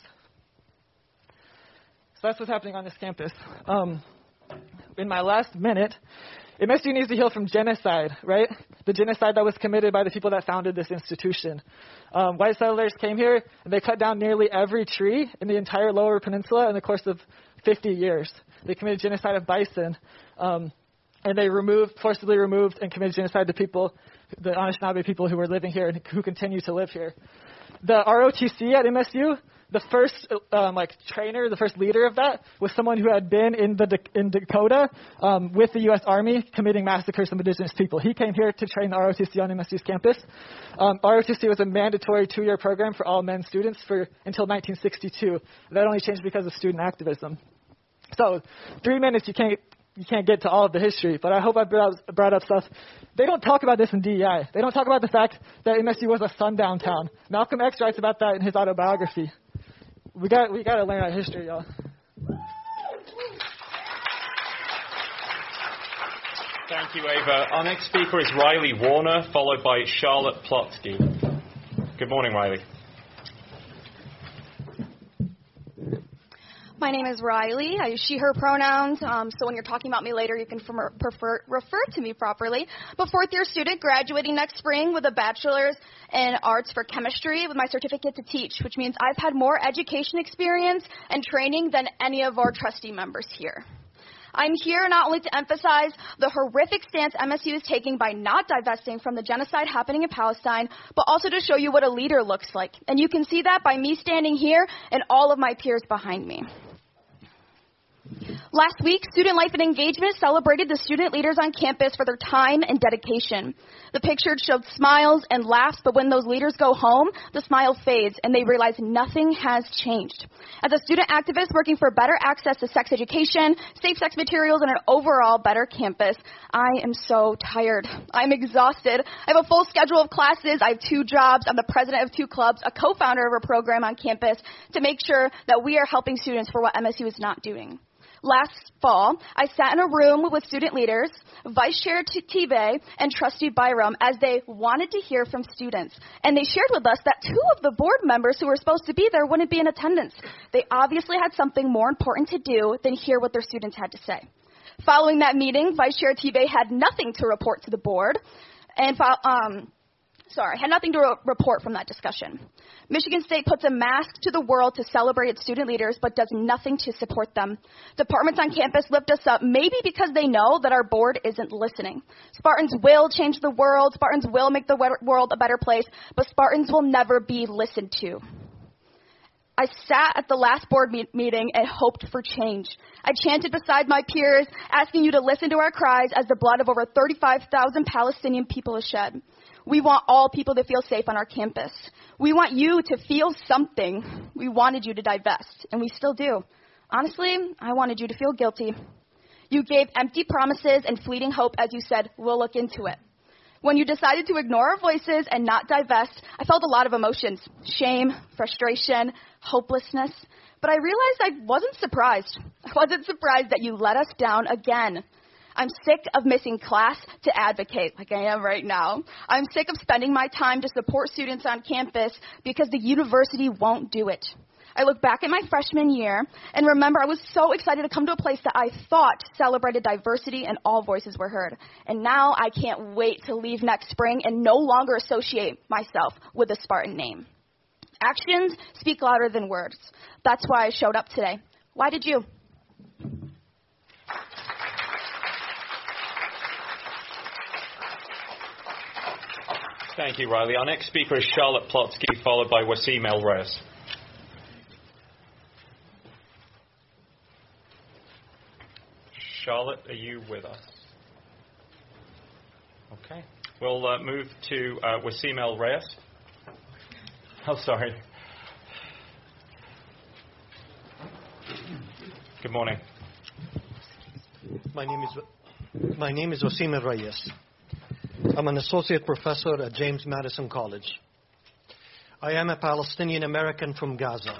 [SPEAKER 17] So that's what's happening on this campus. In my last minute, MSU needs to heal from genocide, right? The genocide that was committed by the people that founded this institution. White settlers came here, and they cut down nearly every tree in the entire Lower Peninsula in the course of 50 years. They committed genocide of bison, and they forcibly removed and committed genocide to people, the Anishinaabe people who were living here and who continue to live here. The ROTC at MSU, the first trainer, the first leader of that, was someone who had been in Dakota with the U.S. Army committing massacres of indigenous people. He came here to train the ROTC on MSU's campus. ROTC was a mandatory 2-year program for all men students until 1962. That only changed because of student activism. So 3 minutes, you can't get to all of the history, but I hope I brought up stuff. They don't talk about this in DEI. They don't talk about the fact that MSU was a sundown town. Malcolm X writes about that in his autobiography. We got to learn our history, y'all.
[SPEAKER 2] Thank you, Ava. Our next speaker is Riley Warner, followed by Charlotte Plotsky. Good morning, Riley.
[SPEAKER 18] My name is Riley. I use she, her pronouns, so when you're talking about me later, you can refer to me properly. But fourth-year student graduating next spring with a bachelor's in arts for chemistry with my certificate to teach, which means I've had more education experience and training than any of our trustee members here. I'm here not only to emphasize the horrific stance MSU is taking by not divesting from the genocide happening in Palestine, but also to show you what a leader looks like. And you can see that by me standing here and all of my peers behind me. Last week, Student Life and Engagement celebrated the student leaders on campus for their time and dedication. The pictures showed smiles and laughs, but when those leaders go home, the smile fades and they realize nothing has changed. As a student activist working for better access to sex education, safe sex materials, and an overall better campus, I am so tired. I'm exhausted. I have a full schedule of classes. I have 2 jobs. I'm the president of 2 clubs, a co-founder of a program on campus to make sure that we are helping students for what MSU is not doing. Last fall, I sat in a room with student leaders, Vice Chair Tibe, and Trustee Byram as they wanted to hear from students. And they shared with us that 2 of the board members who were supposed to be there wouldn't be in attendance. They obviously had something more important to do than hear what their students had to say. Following that meeting, Vice Chair Tibe had nothing to report to the board and had nothing to report from that discussion. Michigan State puts a mask to the world to celebrate its student leaders, but does nothing to support them. Departments on campus lift us up, maybe because they know that our board isn't listening. Spartans will change the world. Spartans will make the world a better place, but Spartans will never be listened to. I sat at the last board meeting and hoped for change. I chanted beside my peers, asking you to listen to our cries as the blood of over 35,000 Palestinian people is shed. We want all people to feel safe on our campus. We want you to feel something. We wanted you to divest, and we still do. Honestly, I wanted you to feel guilty. You gave empty promises and fleeting hope as you said, we'll look into it. When you decided to ignore our voices and not divest, I felt a lot of emotions. Shame, frustration, hopelessness. But I realized I wasn't surprised. I wasn't surprised that you let us down again. I'm sick of missing class to advocate like I am right now. I'm sick of spending my time to support students on campus because the university won't do it. I look back at my freshman year and remember I was so excited to come to a place that I thought celebrated diversity and all voices were heard. And now I can't wait to leave next spring and no longer associate myself with the Spartan name. Actions speak louder than words. That's why I showed up today. Why did you?
[SPEAKER 2] Thank you, Riley. Our next speaker is Charlotte Plotsky, followed by Wasim El-Reyes. Charlotte, are you with us? Okay. We'll move to Wasim El-Reyes. Oh, sorry. Good morning.
[SPEAKER 19] My name is Wasim El-Reyes. I'm an associate professor at James Madison College. I am a Palestinian American from Gaza.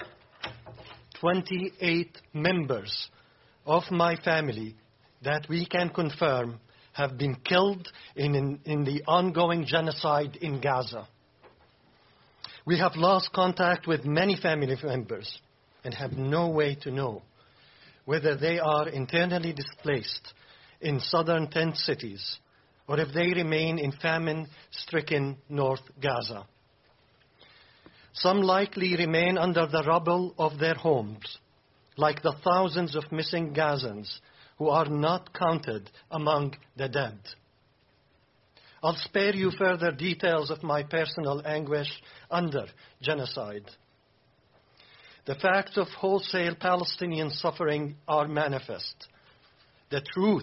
[SPEAKER 19] 28 members of my family that we can confirm have been killed in the ongoing genocide in Gaza. We have lost contact with many family members and have no way to know whether they are internally displaced in southern tent cities or if they remain in famine-stricken North Gaza. Some likely remain under the rubble of their homes, like the thousands of missing Gazans who are not counted among the dead. I'll spare you further details of my personal anguish under genocide. The facts of wholesale Palestinian suffering are manifest. The truth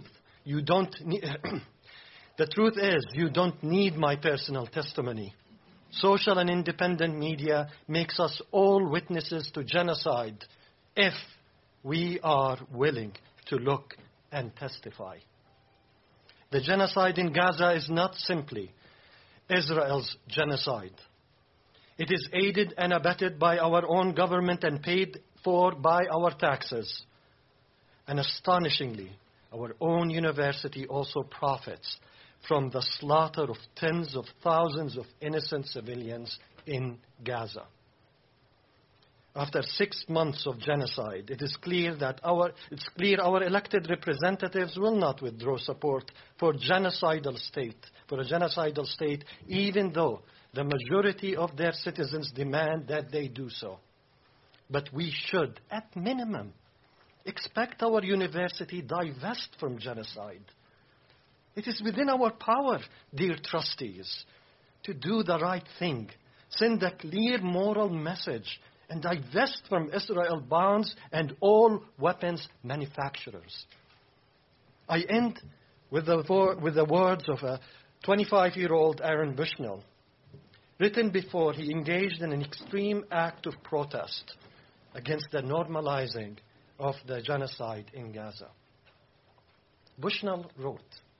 [SPEAKER 19] is, you don't need my personal testimony. Social and independent media makes us all witnesses to genocide if we are willing to look and testify. The genocide in Gaza is not simply Israel's genocide. It is aided and abetted by our own government and paid for by our taxes. And astonishingly, our own university also profits from the slaughter of tens of thousands of innocent civilians in Gaza. After 6 months of genocide, it is clear that our elected representatives will not withdraw support for a genocidal state, even though the majority of their citizens demand that they do so. But we should, at minimum, expect our university divest from genocide. It is within our power, dear trustees, to do the right thing, send a clear moral message, and divest from Israel bonds and all weapons manufacturers. I end with the words of a 25-year-old Aaron Bushnell, written before he engaged in an extreme act of protest against the normalizing of the genocide in Gaza. Bushnell wrote,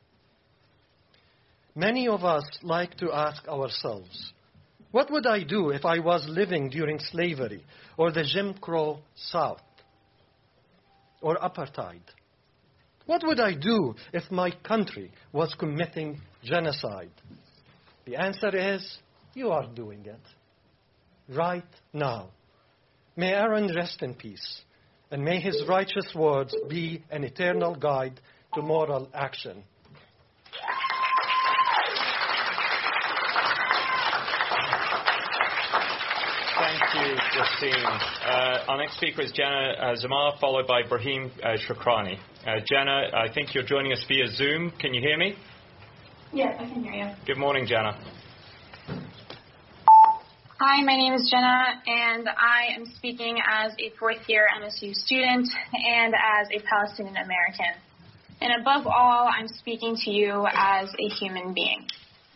[SPEAKER 19] "Many of us like to ask ourselves, what would I do if I was living during slavery or the Jim Crow South or apartheid? What would I do if my country was committing genocide?" The answer is, you are doing it right now. May Aaron rest in peace, and may his righteous words be an eternal guide to moral action.
[SPEAKER 2] Thank you, Justine. Our next speaker is Jana Zamar, followed by Brahim Shukrani. Jana, I think you're joining us via Zoom. Can you hear me?
[SPEAKER 20] Yes, I can hear you.
[SPEAKER 2] Good morning, Jana.
[SPEAKER 20] Hi, my name is Jenna, and I am speaking as a fourth-year MSU student and as a Palestinian American. And above all, I'm speaking to you as a human being.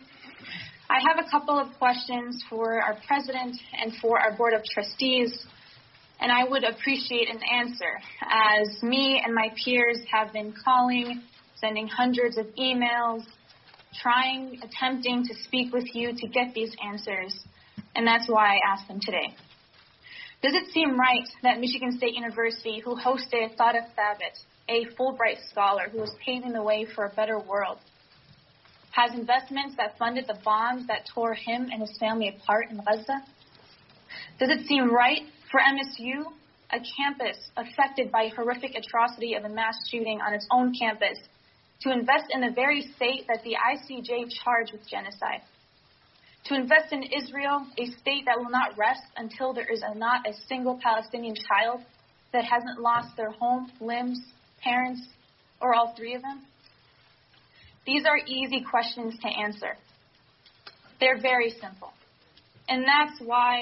[SPEAKER 20] I have a couple of questions for our president and for our board of trustees, and I would appreciate an answer, as me and my peers have been calling, sending hundreds of emails, attempting to speak with you to get these answers. And that's why I asked them today. Does it seem right that Michigan State University, who hosted Sadaf Thabit, a Fulbright scholar who was paving the way for a better world, has investments that funded the bombs that tore him and his family apart in Gaza? Does it seem right for MSU, a campus affected by a horrific atrocity of a mass shooting on its own campus, to invest in the very state that the ICJ charged with genocide? To invest in Israel, a state that will not rest until there is not a single Palestinian child that hasn't lost their home, limbs, parents, or all three of them? These are easy questions to answer. They're very simple. And that's why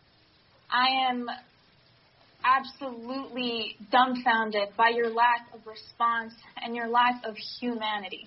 [SPEAKER 20] I am absolutely dumbfounded by your lack of response and your lack of humanity.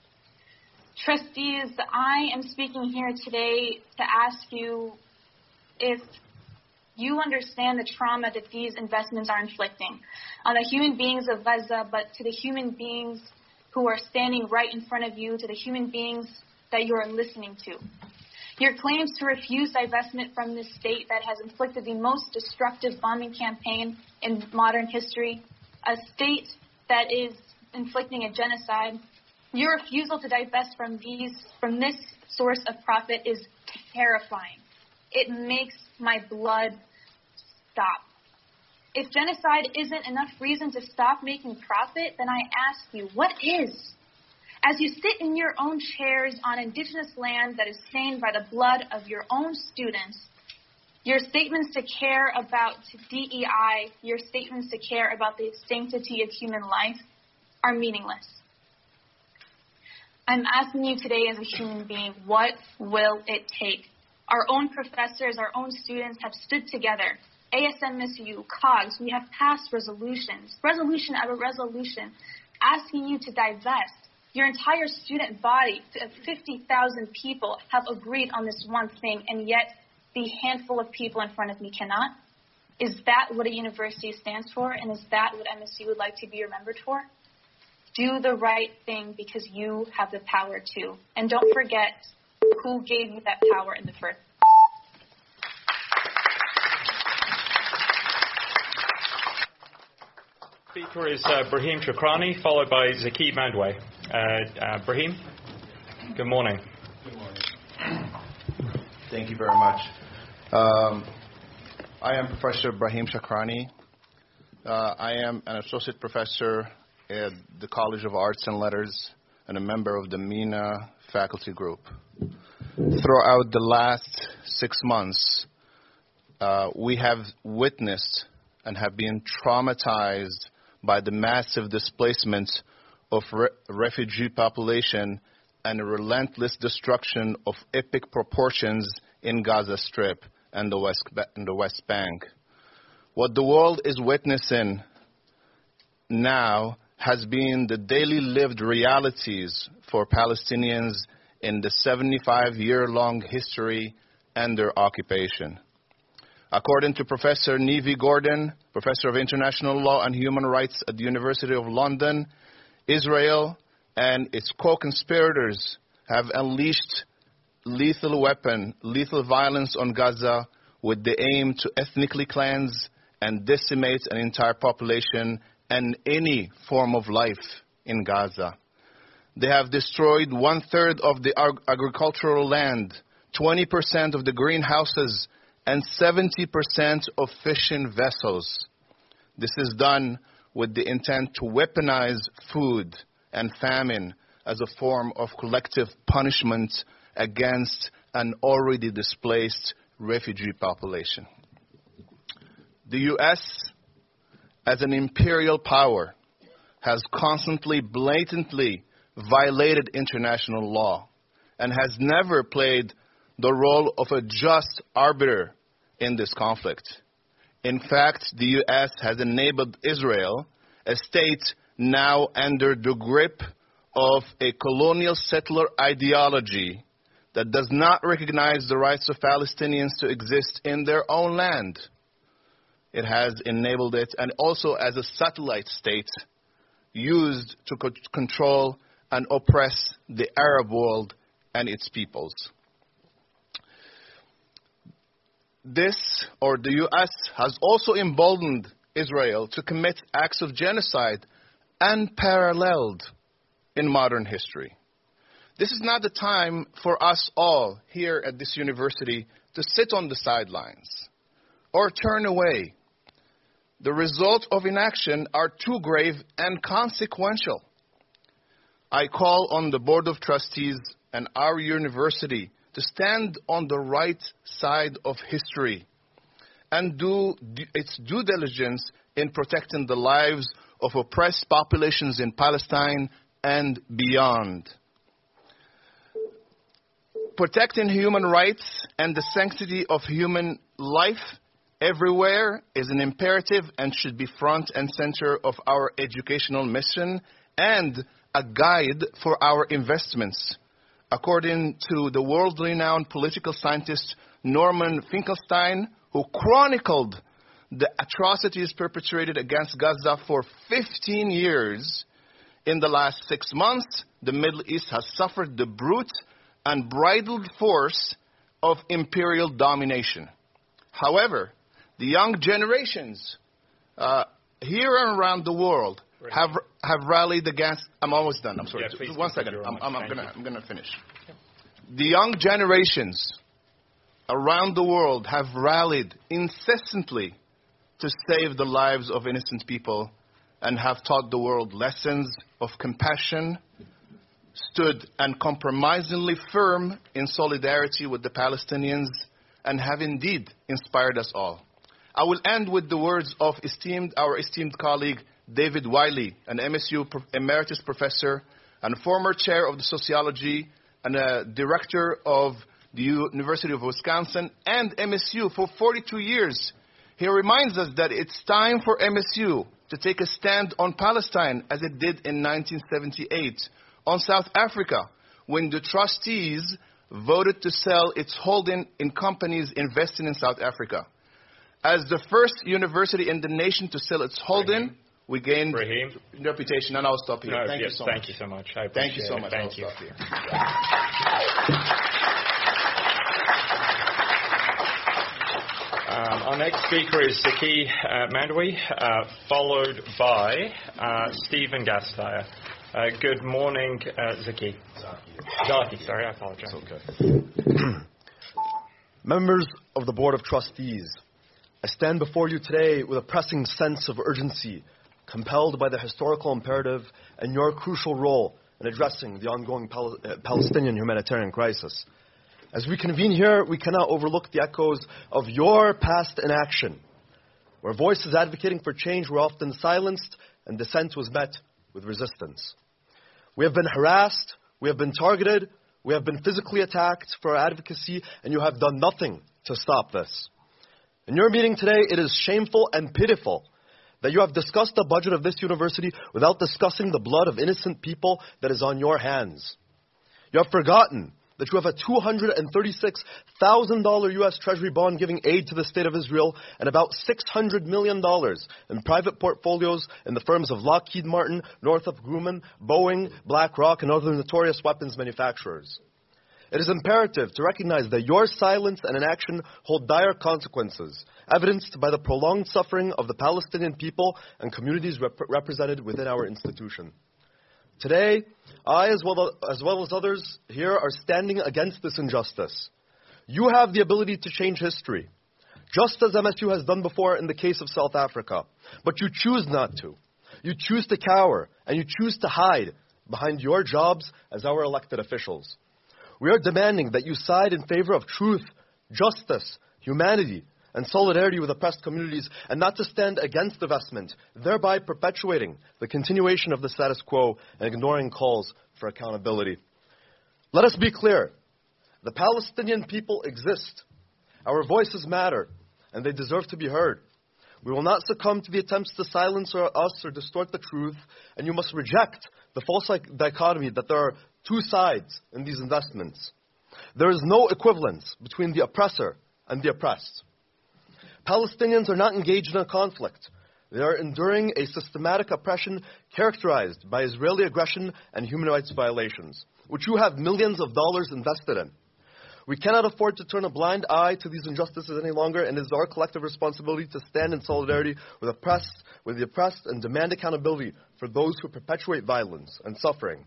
[SPEAKER 20] Trustees, I am speaking here today to ask you if you understand the trauma that these investments are inflicting on the human beings of Gaza, but to the human beings who are standing right in front of you, to the human beings that you are listening to. Your claims to refuse divestment from this state that has inflicted the most destructive bombing campaign in modern history, a state that is inflicting a genocide. Your refusal to divest from this source of profit is terrifying. It makes my blood stop. If genocide isn't enough reason to stop making profit, then I ask you, what is? As you sit in your own chairs on indigenous land that is stained by the blood of your own students, your statements to care about DEI, your statements to care about the sanctity of human life are meaningless. I'm asking you today as a human being, what will it take? Our own professors, our own students have stood together. ASMSU, COGS, we have passed resolutions, resolution after resolution, asking you to divest. Your entire student body of 50,000 people have agreed on this one thing, and yet the handful of people in front of me cannot. Is that what a university stands for, and is that what MSU would like to be remembered for? Do the right thing because you have the power to. And don't forget who gave you that power in the first.
[SPEAKER 2] Speaker is Brahim Shukrani, followed by Zaki Mandwe. Brahim, good morning.
[SPEAKER 21] Good morning. Thank you very much. I am Professor Brahim Shukrani. I am an associate professor at the College of Arts and Letters and a member of the MENA faculty group. Throughout the last 6 months, we have witnessed and have been traumatized by the massive displacement of refugee population and a relentless destruction of epic proportions in Gaza Strip and the West Bank. What the world is witnessing now has been the daily lived realities for Palestinians in the 75-year-long history under occupation. According to Professor Nevi Gordon, Professor of International Law and Human Rights at the University of London, Israel and its co-conspirators have unleashed lethal violence on Gaza with the aim to ethnically cleanse and decimate an entire population and any form of life in Gaza. They have destroyed 1/3 of the agricultural land, 20% of the greenhouses, and 70% of fishing vessels. This is done with the intent to weaponize food and famine as a form of collective punishment against an already displaced refugee population. The U.S., as an imperial power, has constantly, blatantly violated international law and has never played the role of a just arbiter in this conflict. In fact, the U.S. has enabled Israel, a state now under the grip of a colonial settler ideology that does not recognize the rights of Palestinians to exist in their own land. It has enabled it, and also as a satellite state used to control and oppress the Arab world and its peoples. The U.S. has also emboldened Israel to commit acts of genocide unparalleled in modern history. This is not the time for us all here at this university to sit on the sidelines or turn away. The results of inaction are too grave and consequential. I call on the Board of Trustees and our university to stand on the right side of history and do its due diligence in protecting the lives of oppressed populations in Palestine and beyond. Protecting human rights and the sanctity of human life everywhere is an imperative and should be front and center of our educational mission and a guide for our investments. According to the world-renowned political scientist Norman Finkelstein, who chronicled the atrocities perpetrated against Gaza for 15 years, in the last 6 months, the Middle East has suffered the brute and bridled force of imperial domination. However, the young generations here and around the world have rallied against. I'm almost done. I'm sorry.
[SPEAKER 2] Yeah, please,
[SPEAKER 21] 1 second.
[SPEAKER 2] I'm
[SPEAKER 21] going to finish. The young generations around the world have rallied incessantly to save the lives of innocent people and have taught the world lessons of compassion, stood uncompromisingly firm in solidarity with the Palestinians, and have indeed inspired us all. I will end with the words of our esteemed colleague, David Wiley, an MSU emeritus professor and former chair of the sociology and a director of the University of Wisconsin and MSU for 42 years. He reminds us that it's time for MSU to take a stand on Palestine as it did in 1978, on South Africa, when the trustees voted to sell its holding in companies investing in South Africa. As the first university in the nation to sell its holding, we gained reputation, and I'll stop here. Thank you so much.
[SPEAKER 2] Thank you so much. I appreciate
[SPEAKER 21] Thank you so much.
[SPEAKER 2] Thank you.
[SPEAKER 21] I'll stop here.
[SPEAKER 2] Our next speaker is Zaki Mandawi, followed by Stephen Gasteier. Good morning, Zaki. Zaki, sorry, I apologize.
[SPEAKER 1] Okay. Members of the Board of Trustees, I stand before you today with a pressing sense of urgency, compelled by the historical imperative and your crucial role in addressing the ongoing Palestinian humanitarian crisis. As we convene here, we cannot overlook the echoes of your past inaction. Where voices advocating for change were often silenced and dissent was met with resistance. We have been harassed, we have been targeted, we have been physically attacked for our advocacy, and you have done nothing to stop this. In your meeting today, it is shameful and pitiful that you have discussed the budget of this university without discussing the blood of innocent people that is on your hands. You have forgotten that you have a $236,000 U.S. Treasury bond giving aid to the State of Israel and about $600 million in private portfolios in the firms of Lockheed Martin, Northrop Grumman, Boeing, BlackRock, and other notorious weapons manufacturers. It is imperative to recognize that your silence and inaction hold dire consequences, evidenced by the prolonged suffering of the Palestinian people and communities represented within our institution. Today, I, as well as others here, are standing against this injustice. You have the ability to change history, just as MSU has done before in the case of South Africa. But you choose not to. You choose to cower, and you choose to hide behind your jobs as our elected officials. We are demanding that you side in favor of truth, justice, humanity, and solidarity with oppressed communities, and not to stand against divestment, thereby perpetuating the continuation of the status quo and ignoring calls for accountability. Let us be clear. The Palestinian people exist. Our voices matter, and they deserve to be heard. We will not succumb to the attempts to silence us or distort the truth, and you must reject the false dichotomy that there are two sides in these investments. There is no equivalence between the oppressor and the oppressed. Palestinians are not engaged in a conflict. They are enduring a systematic oppression characterized by Israeli aggression and human rights violations, which you have millions of dollars invested in. We cannot afford to turn a blind eye to these injustices any longer, and it is our collective responsibility to stand in solidarity with the oppressed and demand accountability for those who perpetuate violence and suffering.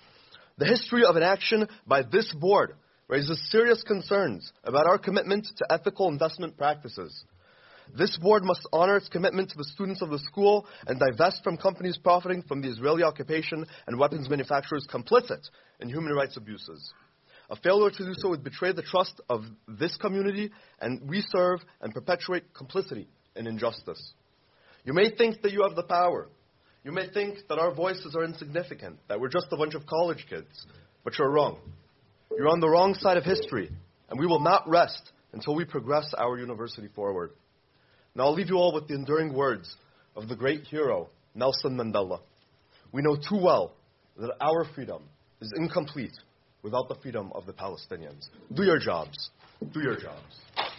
[SPEAKER 1] The history of inaction by this board raises serious concerns about our commitment to ethical investment practices. This board must honor its commitment to the students of the school and divest from companies profiting from the Israeli occupation and weapons manufacturers complicit in human rights abuses. A failure to do so would betray the trust of this community, and we serve and perpetuate complicity in injustice. You may think that you have the power. You may think that our voices are insignificant, that we're just a bunch of college kids, but you're wrong. You're on the wrong side of history, and we will not rest until we progress our university forward. Now I'll leave you all with the enduring words of the great hero, Nelson Mandela. We know too well that our freedom is incomplete without the freedom of the Palestinians. Do your jobs. Do your jobs.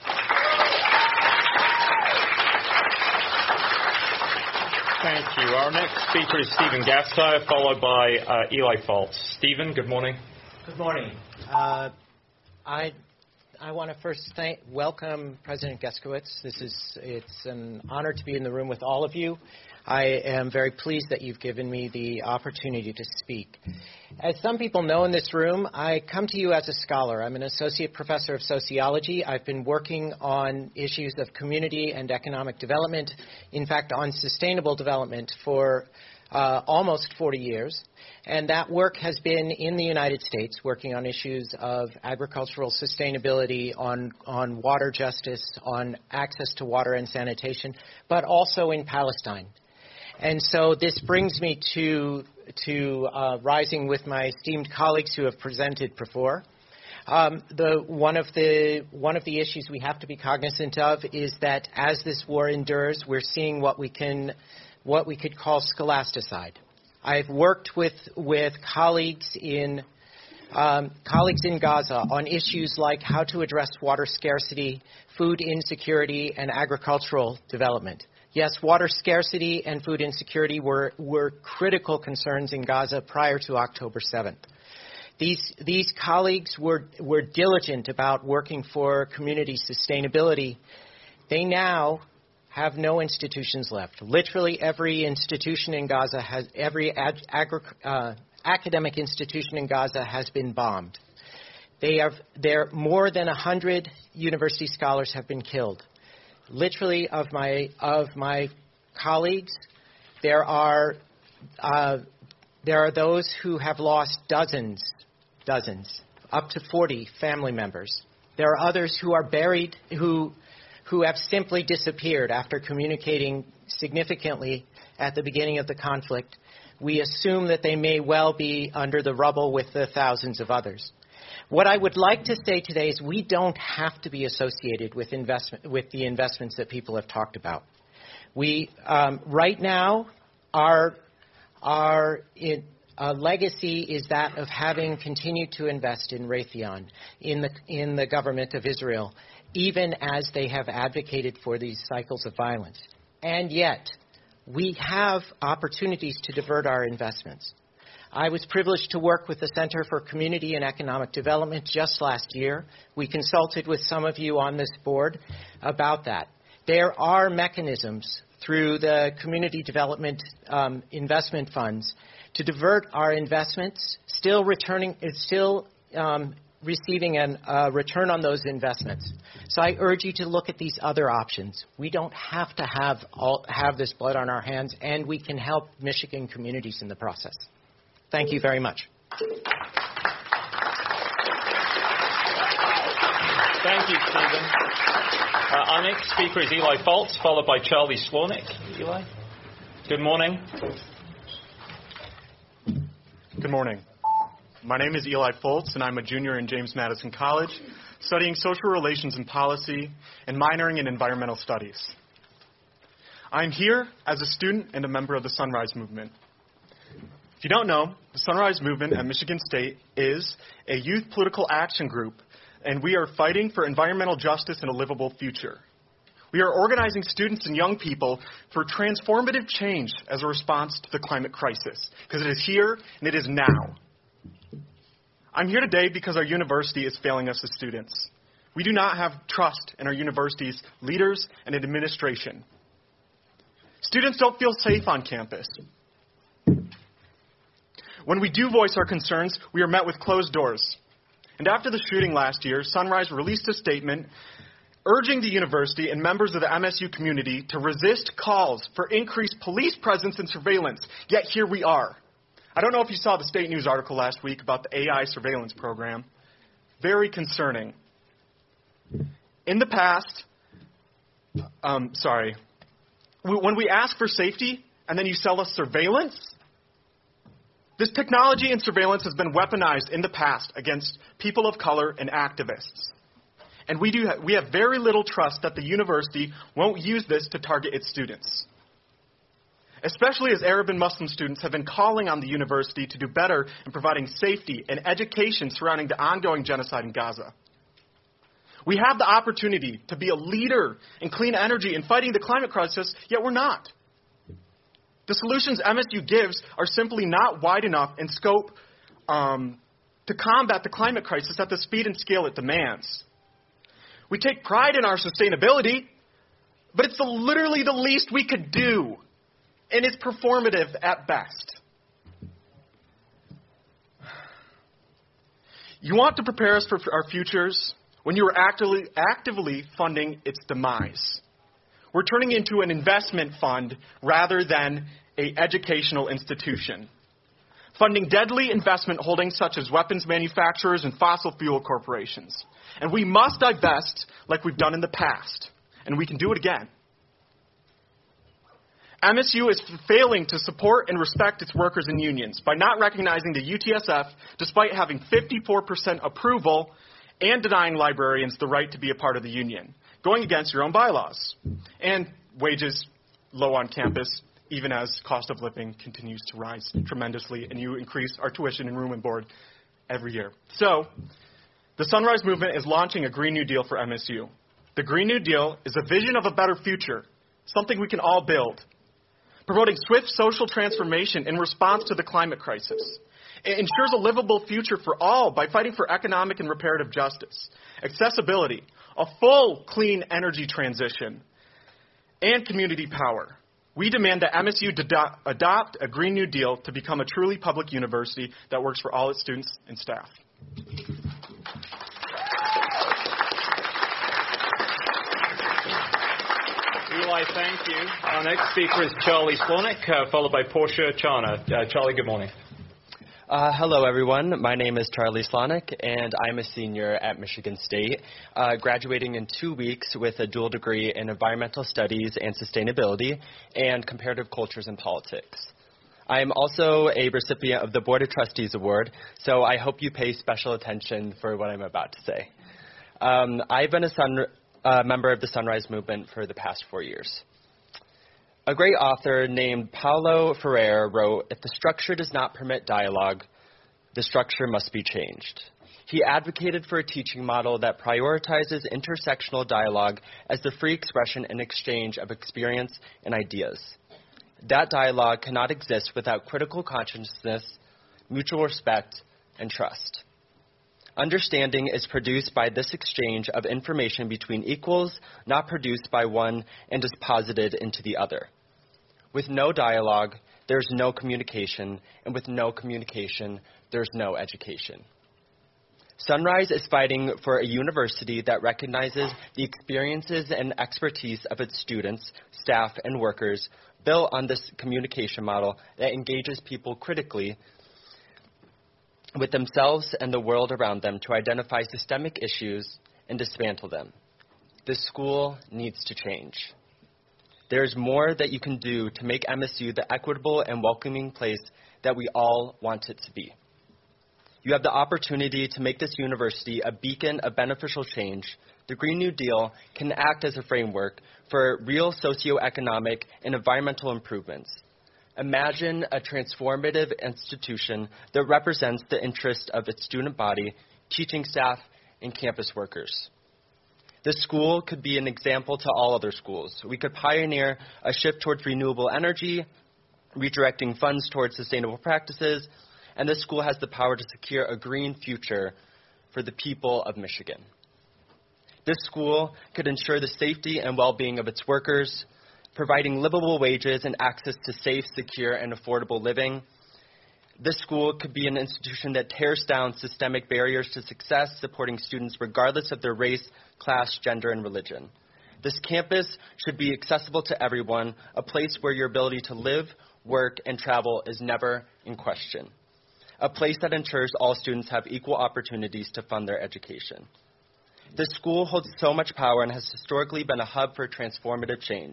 [SPEAKER 2] Thank you. Our next speaker is Stephen Gasteyer, followed by Eli Faltz. Stephen, good morning.
[SPEAKER 3] Good morning. I want to first welcome President Guskiewicz. It's an honor to be in the room with all of you. I am very pleased that you've given me the opportunity to speak. As some people know in this room, I come to you as a scholar. I'm an associate professor of sociology. I've been working on issues of community and economic development, in fact, on sustainable development for almost 40 years. And that work has been in the United States, working on issues of agricultural sustainability, on water justice, on access to water and sanitation, but also in Palestine. And so this brings me to rising with my esteemed colleagues who have presented before. One of the issues we have to be cognizant of is that as this war endures, we're seeing what we could call scholasticide. I've worked with colleagues in Gaza on issues like how to address water scarcity, food insecurity, and agricultural development. Yes, water scarcity and food insecurity were critical concerns in Gaza prior to October 7th. These colleagues were diligent about working for community sustainability. They now have no institutions left. Literally every institution in Gaza every academic institution in Gaza has been bombed. More than 100 university scholars have been killed. Literally of my colleagues, there are those who have lost dozens, up to 40 family members. There are others who are buried, who have simply disappeared after communicating significantly at the beginning of the conflict. We assume that they may well be under the rubble with the thousands of others. What I would like to say today is we don't have to be associated with the investments that people have talked about. We right now our legacy is that of having continued to invest in Raytheon, in the government of Israel, even as they have advocated for these cycles of violence. And yet, we have opportunities to divert our investments. I was privileged to work with the Center for Community and Economic Development just last year. We consulted with some of you on this board about that. There are mechanisms through the community development investment funds to divert our investments, still receiving a return on those investments. So I urge you to look at these other options. We don't have to have this blood on our hands, and we can help Michigan communities in the process. Thank you very much.
[SPEAKER 2] Thank you, Stephen. Our next speaker is Eli Foltz, followed by Charlie Slornick. Eli? Good morning.
[SPEAKER 4] Good morning. My name is Eli Foltz, and I'm a junior in James Madison College, studying social relations and policy and minoring in environmental studies. I'm here as a student and a member of the Sunrise Movement. If you don't know, the Sunrise Movement at Michigan State is a youth political action group, and we are fighting for environmental justice and a livable future. We are organizing students and young people for transformative change as a response to the climate crisis, because it is here and it is now. I'm here today because our university is failing us as students. We do not have trust in our university's leaders and administration. Students don't feel safe on campus. When we do voice our concerns, we are met with closed doors. And after the shooting last year, Sunrise released a statement urging the university and members of the MSU community to resist calls for increased police presence and surveillance. Yet here we are. I don't know if you saw the State News article last week about the AI surveillance program. Very concerning. In the past, when we ask for safety and then you sell us surveillance, this technology and surveillance has been weaponized in the past against people of color and activists. And we have very little trust that the university won't use this to target its students, especially as Arab and Muslim students have been calling on the university to do better in providing safety and education surrounding the ongoing genocide in Gaza. We have the opportunity to be a leader in clean energy and fighting the climate crisis, yet we're not. The solutions MSU gives are simply not wide enough in scope to combat the climate crisis at the speed and scale it demands. We take pride in our sustainability, but it's literally the least we could do, and it's performative at best. You want to prepare us for our futures when you are actively funding its demise. We're turning into an investment fund rather than an educational institution, funding deadly investment holdings such as weapons manufacturers and fossil fuel corporations. And we must divest like we've done in the past, and we can do it again. MSU is failing to support and respect its workers and unions by not recognizing the UTSF despite having 54% approval and denying librarians the right to be a part of the union, going against your own bylaws, and wages low on campus, even as cost of living continues to rise tremendously, and you increase our tuition and room and board every year. So, the Sunrise Movement is launching a Green New Deal for MSU. The Green New Deal is a vision of a better future, something we can all build, promoting swift social transformation in response to the climate crisis. It ensures a livable future for all by fighting for economic and reparative justice, accessibility, a full clean energy transition, and community power. We demand that MSU adopt a Green New Deal to become a truly public university that works for all its students and staff.
[SPEAKER 2] Eli, thank you. Our next speaker is Charlie Slornick, followed by Portia Chana. Charlie, good morning.
[SPEAKER 22] Hello, everyone. My name is Charlie Slornick, and I'm a senior at Michigan State, graduating in 2 weeks with a dual degree in environmental studies and sustainability and comparative cultures and politics. I'm also a recipient of the Board of Trustees Award, so I hope you pay special attention for what I'm about to say. I've been a member of the Sunrise Movement for the past 4 years. A great author named Paulo Freire wrote, "If the structure does not permit dialogue, the structure must be changed." He advocated for a teaching model that prioritizes intersectional dialogue as the free expression and exchange of experience and ideas. That dialogue cannot exist without critical consciousness, mutual respect, and trust. Understanding is produced by this exchange of information between equals, not produced by one and deposited into the other. With no dialogue, there's no communication, and with no communication, there's no education. Sunrise is fighting for a university that recognizes the experiences and expertise of its students, staff, and workers, built on this communication model that engages people critically with themselves and the world around them to identify systemic issues and dismantle them. This school needs to change. There is more that you can do to make MSU the equitable and welcoming place that we all want it to be. You have the opportunity to make this university a beacon of beneficial change. The Green New Deal can act as a framework for real socioeconomic and environmental improvements. Imagine a transformative institution that represents the interest of its student body, teaching staff, and campus workers. This school could be an example to all other schools. We could pioneer a shift towards renewable energy, redirecting funds towards sustainable practices, and this school has the power to secure a green future for the people of Michigan. This school could ensure the safety and well-being of its workers, providing livable wages and access to safe, secure, and affordable living. This school could be an institution that tears down systemic barriers to success, supporting students regardless of their race, class, gender, and religion. This campus should be accessible to everyone, a place where your ability to live, work, and travel is never in question. A place that ensures all students have equal opportunities to fund their education. This school holds so much power and has historically been a hub for transformative change.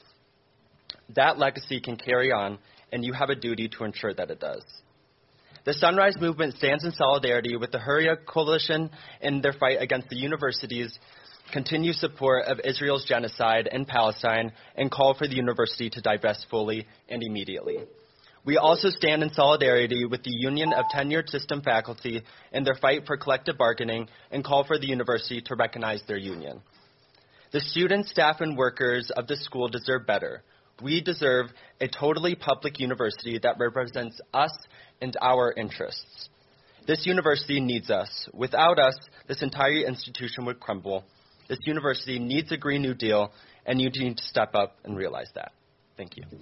[SPEAKER 22] That legacy can carry on, and you have a duty to ensure that it does. The Sunrise Movement stands in solidarity with the Huria Coalition in their fight against the university's continued support of Israel's genocide in Palestine and call for the university to divest fully and immediately. We also stand in solidarity with the Union of Tenured System Faculty in their fight for collective bargaining and call for the university to recognize their union. The students, staff, and workers of this school deserve better. We deserve a totally public university that represents us and our interests. This university needs us. Without us, this entire institution would crumble. This university needs a Green New Deal, and you need to step up and realize that. Thank you.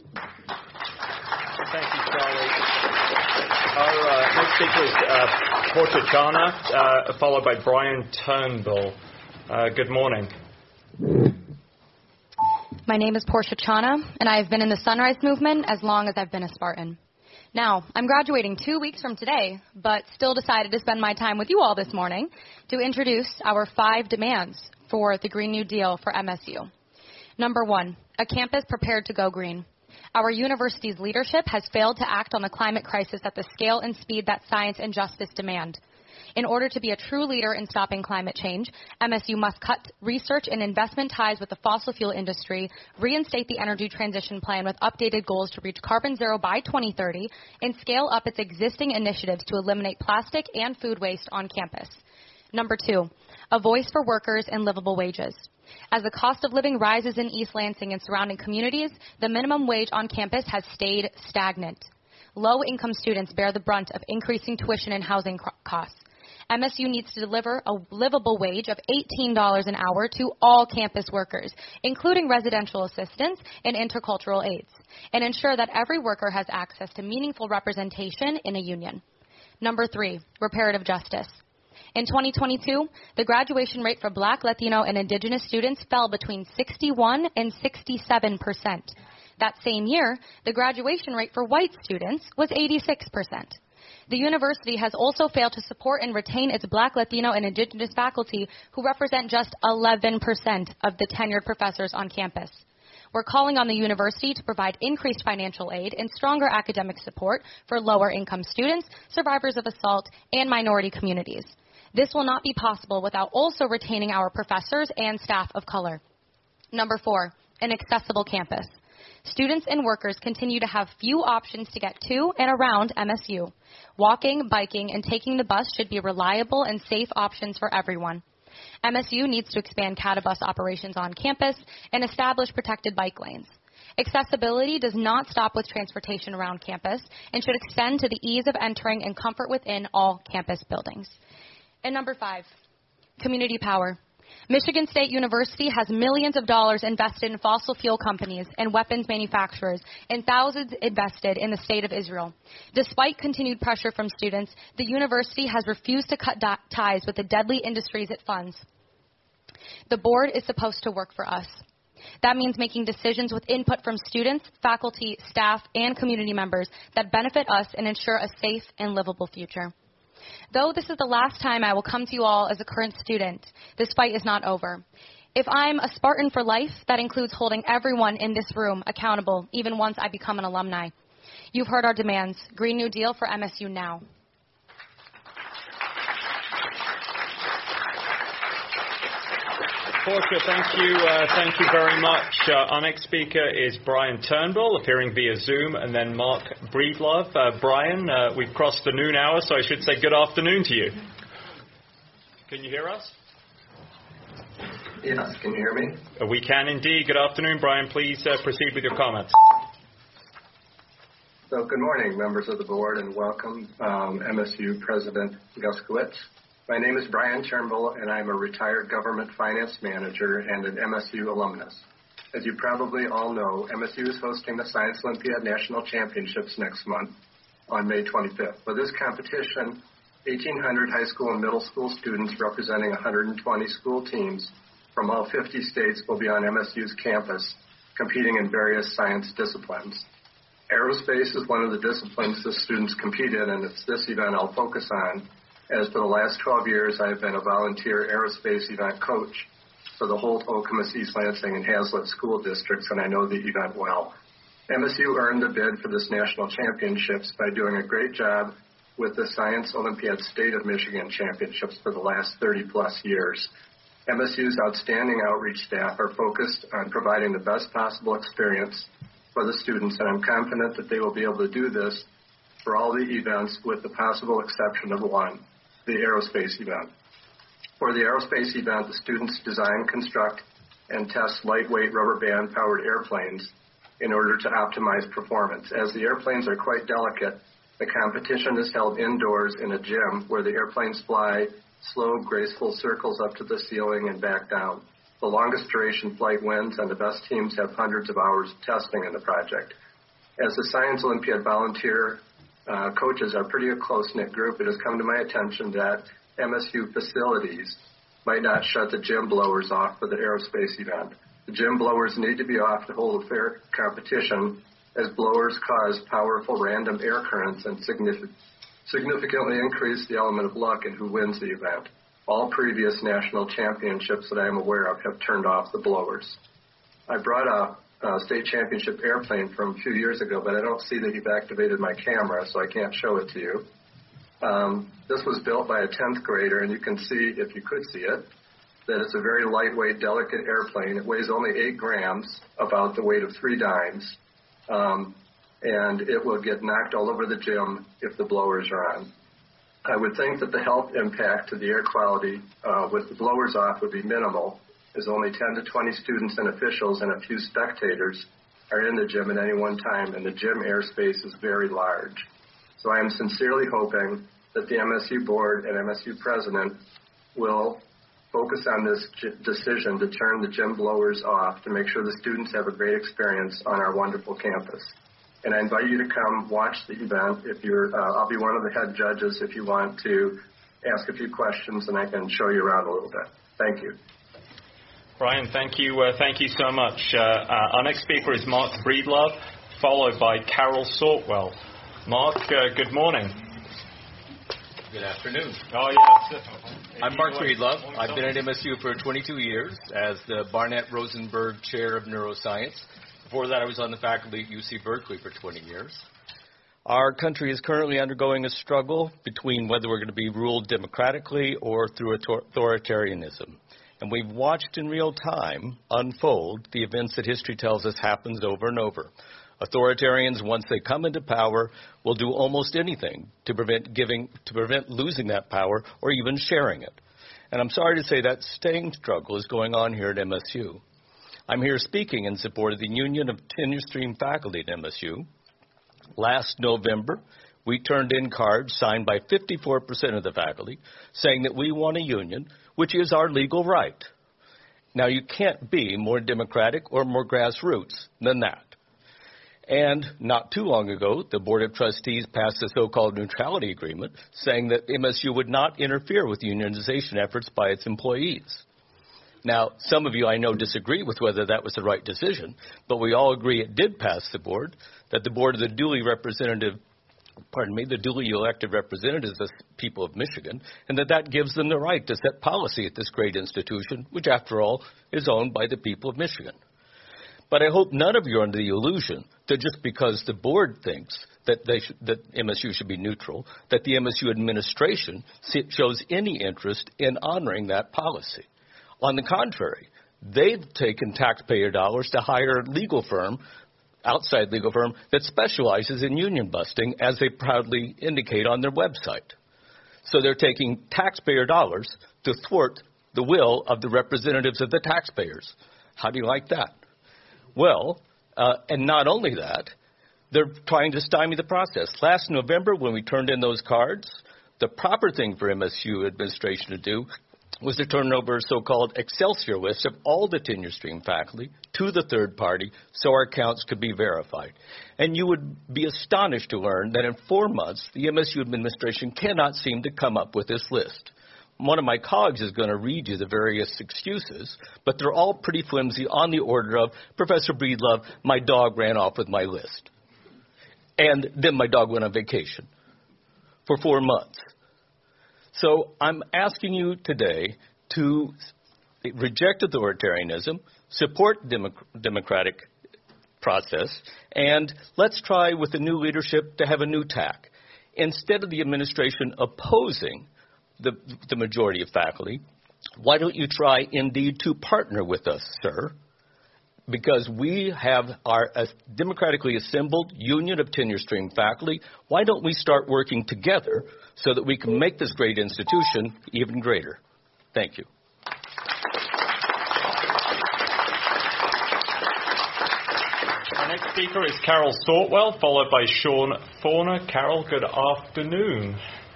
[SPEAKER 2] Thank you, Charlie. Our next speaker is Portia Chana, followed by Brian Turnbull. Good morning.
[SPEAKER 6] My name is Portia Chana, and I have been in the Sunrise Movement as long as I've been a Spartan. Now, I'm graduating 2 weeks from today, but still decided to spend my time with you all this morning to introduce our 5 demands for the Green New Deal for MSU. Number 1, a campus prepared to go green. Our university's leadership has failed to act on the climate crisis at the scale and speed that science and justice demand. In order to be a true leader in stopping climate change, MSU must cut research and investment ties with the fossil fuel industry, reinstate the energy transition plan with updated goals to reach carbon zero by 2030, and scale up its existing initiatives to eliminate plastic and food waste on campus. Number 2, a voice for workers and livable wages. As the cost of living rises in East Lansing and surrounding communities, the minimum wage on campus has stayed stagnant. Low-income students bear the brunt of increasing tuition and housing costs. MSU needs to deliver a livable wage of $18 an hour to all campus workers, including residential assistants and intercultural aides, and ensure that every worker has access to meaningful representation in a union. Number 3, reparative justice. In 2022, the graduation rate for Black, Latino, and Indigenous students fell between 61 and 67%. That same year, the graduation rate for white students was 86%. The university has also failed to support and retain its Black, Latino, and Indigenous faculty who represent just 11% of the tenured professors on campus. We're calling on the university to provide increased financial aid and stronger academic support for lower-income students, survivors of assault, and minority communities. This will not be possible without also retaining our professors and staff of color. Number 4, an accessible campus. Students and workers continue to have few options to get to and around MSU. Walking, biking, and taking the bus should be reliable and safe options for everyone. MSU needs to expand CATA-bus operations on campus and establish protected bike lanes. Accessibility does not stop with transportation around campus and should extend to the ease of entering and comfort within all campus buildings. And number 5, community power. Michigan State University has millions of dollars invested in fossil fuel companies and weapons manufacturers and thousands invested in the state of Israel. Despite continued pressure from students, the university has refused to cut ties with the deadly industries it funds. The board is supposed to work for us. That means making decisions with input from students, faculty, staff, and community members that benefit us and ensure a safe and livable future. Though this is the last time I will come to you all as a current student, this fight is not over. If I'm a Spartan for life, that includes holding everyone in this room accountable, even once I become an alumni. You've heard our demands. Green New Deal for MSU now.
[SPEAKER 2] Portia, thank you very much. Our next speaker is Brian Turnbull, appearing via Zoom, and then Mark Breedlove. Brian, we've crossed the noon hour, so I should say good afternoon to you. Can you hear us?
[SPEAKER 7] Yes, can you hear me?
[SPEAKER 2] We can indeed. Good afternoon, Brian. Please proceed with your comments.
[SPEAKER 7] So, good morning, members of the board, and welcome, MSU President Guskiewicz. My name is Brian Turnbull, and I'm a retired government finance manager and an MSU alumnus. As you probably all know, MSU is hosting the Science Olympiad National Championships next month on May 25th. For this competition, 1,800 high school and middle school students representing 120 school teams from all 50 states will be on MSU's campus, competing in various science disciplines. Aerospace is one of the disciplines the students compete in, and it's this event I'll focus on, as for the last 12 years, I have been a volunteer aerospace event coach for the Holt, Okemos, East Lansing, and Hazlet school districts, and I know the event well. MSU earned the bid for this national championships by doing a great job with the Science Olympiad State of Michigan Championships for the last 30-plus years. MSU's outstanding outreach staff are focused on providing the best possible experience for the students, and I'm confident that they will be able to do this for all the events with the possible exception of one, the aerospace event. For the aerospace event, the students design, construct, and test lightweight rubber band-powered airplanes in order to optimize performance. As the airplanes are quite delicate, the competition is held indoors in a gym where the airplanes fly slow, graceful circles up to the ceiling and back down. The longest duration flight wins, and the best teams have hundreds of hours of testing in the project. As the Science Olympiad volunteer coaches are pretty a close-knit group, it has come to my attention that MSU facilities might not shut the gym blowers off for the aerospace event. The gym blowers need to be off to hold a fair competition, as blowers cause powerful random air currents and significantly increase the element of luck in who wins the event. All previous national championships that I am aware of have turned off the blowers. I brought a state championship airplane from a few years ago, but I don't see that you've activated my camera, so I can't show it to you. This was built by a 10th grader, and you can see, if you could see it, that it's a very lightweight, delicate airplane. It weighs only 8 grams, about the weight of 3 dimes, and it will get knocked all over the gym if the blowers are on. I would think that the health impact to the air quality with the blowers off would be minimal, as only 10 to 20 students and officials and a few spectators are in the gym at any one time, and the gym airspace is very large. So I am sincerely hoping that the MSU board and MSU president will focus on this decision to turn the gym blowers off to make sure the students have a great experience on our wonderful campus. And I invite you to come watch the event. I'll be one of the head judges if you want to ask a few questions, and I can show you around a little bit. Thank you.
[SPEAKER 2] Brian, thank you so much. Our next speaker is Mark Breedlove, followed by Carol Sortwell. Mark, good morning.
[SPEAKER 8] Good afternoon.
[SPEAKER 2] Oh, yes.
[SPEAKER 5] I'm Mark Breedlove. I've been at MSU for 22 years as the Barnett Rosenberg Chair of Neuroscience. Before that, I was on the faculty at UC Berkeley for 20 years. Our country is currently undergoing a struggle between whether we're going to be ruled democratically or through authoritarianism. And we've watched in real time unfold the events that history tells us happens over and over. Authoritarians, once they come into power, will do almost anything to prevent losing that power or even sharing it. And I'm sorry to say that same struggle is going on here at MSU. I'm here speaking in support of the Union of Tenure Stream Faculty at MSU. Last November, we turned in cards signed by 54% of the faculty saying that we want a union, which is our legal right. Now, you can't be more democratic or more grassroots than that. And not too long ago, the Board of Trustees passed a so-called neutrality agreement saying that MSU would not interfere with unionization efforts by its employees. Now, some of you I know disagree with whether that was the right decision, but we all agree it did pass the board, that the board of the duly elected representatives of the people of Michigan, and that gives them the right to set policy at this great institution, which after all is owned by the people of Michigan. But I hope none of you are under the illusion that just because the board thinks that MSU should be neutral, that the MSU administration shows any interest in honoring that policy. On the contrary, they've taken taxpayer dollars to hire a legal firm, outside legal firm, that specializes in union busting, as they proudly indicate on their website. So they're taking taxpayer dollars to thwart the will of the representatives of the taxpayers. How do you like that? Well, and not only that, they're trying to stymie the process. Last November, when we turned in those cards, the proper thing for MSU administration to do was to turn over a so-called Excelsior list of all the tenure stream faculty to the third party so our counts could be verified. And you would be astonished to learn that in 4 months, the MSU administration cannot seem to come up with this list. One of my colleagues is going to read you the various excuses, but they're all pretty flimsy on the order of, Professor Breedlove, my dog ran off with my list. And then my dog went on vacation for 4 months. So I'm asking you today to reject authoritarianism, support democratic process, and let's try with the new leadership to have a new tack. Instead of the administration opposing the majority of faculty, why don't you try indeed to partner with us, sir? Because we have our democratically assembled Union of Tenure Stream Faculty. Why don't we start working together so that we can make this great institution even greater? Thank you.
[SPEAKER 2] Our next speaker is Carol Sortwell, followed by Sean Forner. Carol, good afternoon.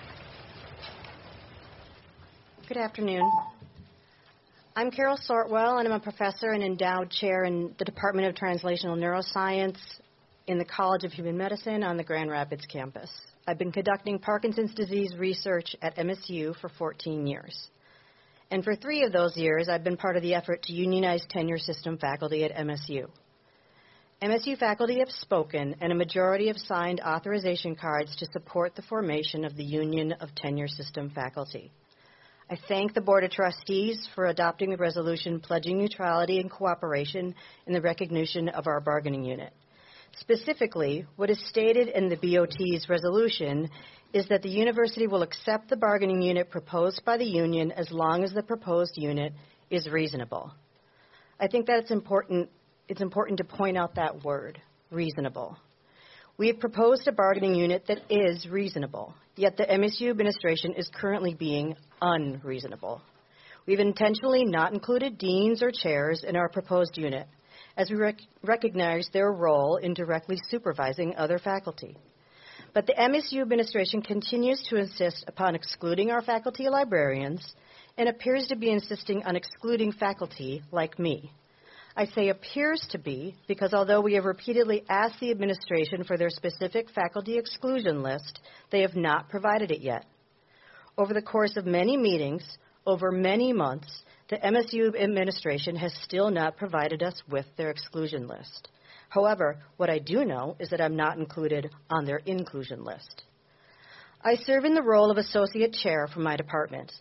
[SPEAKER 8] Good afternoon. I'm Carol Sortwell, and I'm a professor and endowed chair in the Department of Translational Neuroscience in the College of Human Medicine on the Grand Rapids campus. I've been conducting Parkinson's disease research at MSU for 14 years. And for 3 of those years, I've been part of the effort to unionize tenure system faculty at MSU. MSU faculty have spoken, and a majority have signed authorization cards to support the formation of the Union of Tenure System Faculty. I thank the Board of Trustees for adopting the resolution pledging neutrality and cooperation in the recognition of our bargaining unit. Specifically, what is stated in the BOT's resolution is that the university will accept the bargaining unit proposed by the union as long as the proposed unit is reasonable. I think that it's important to point out that word, reasonable. We have proposed a bargaining unit that is reasonable, yet the MSU administration is currently being unreasonable. We've intentionally not included deans or chairs in our proposed unit, as we recognize their role in directly supervising other faculty. But the MSU administration continues to insist upon excluding our faculty librarians and appears to be insisting on excluding faculty like me. I say appears to be because although we have repeatedly asked the administration for their specific faculty exclusion list, they have not provided it yet. Over the course of many meetings, over many months, the MSU administration has still not provided us with their exclusion list. However, what I do know is that I'm not included on their inclusion list. I serve in the role of associate chair for my department.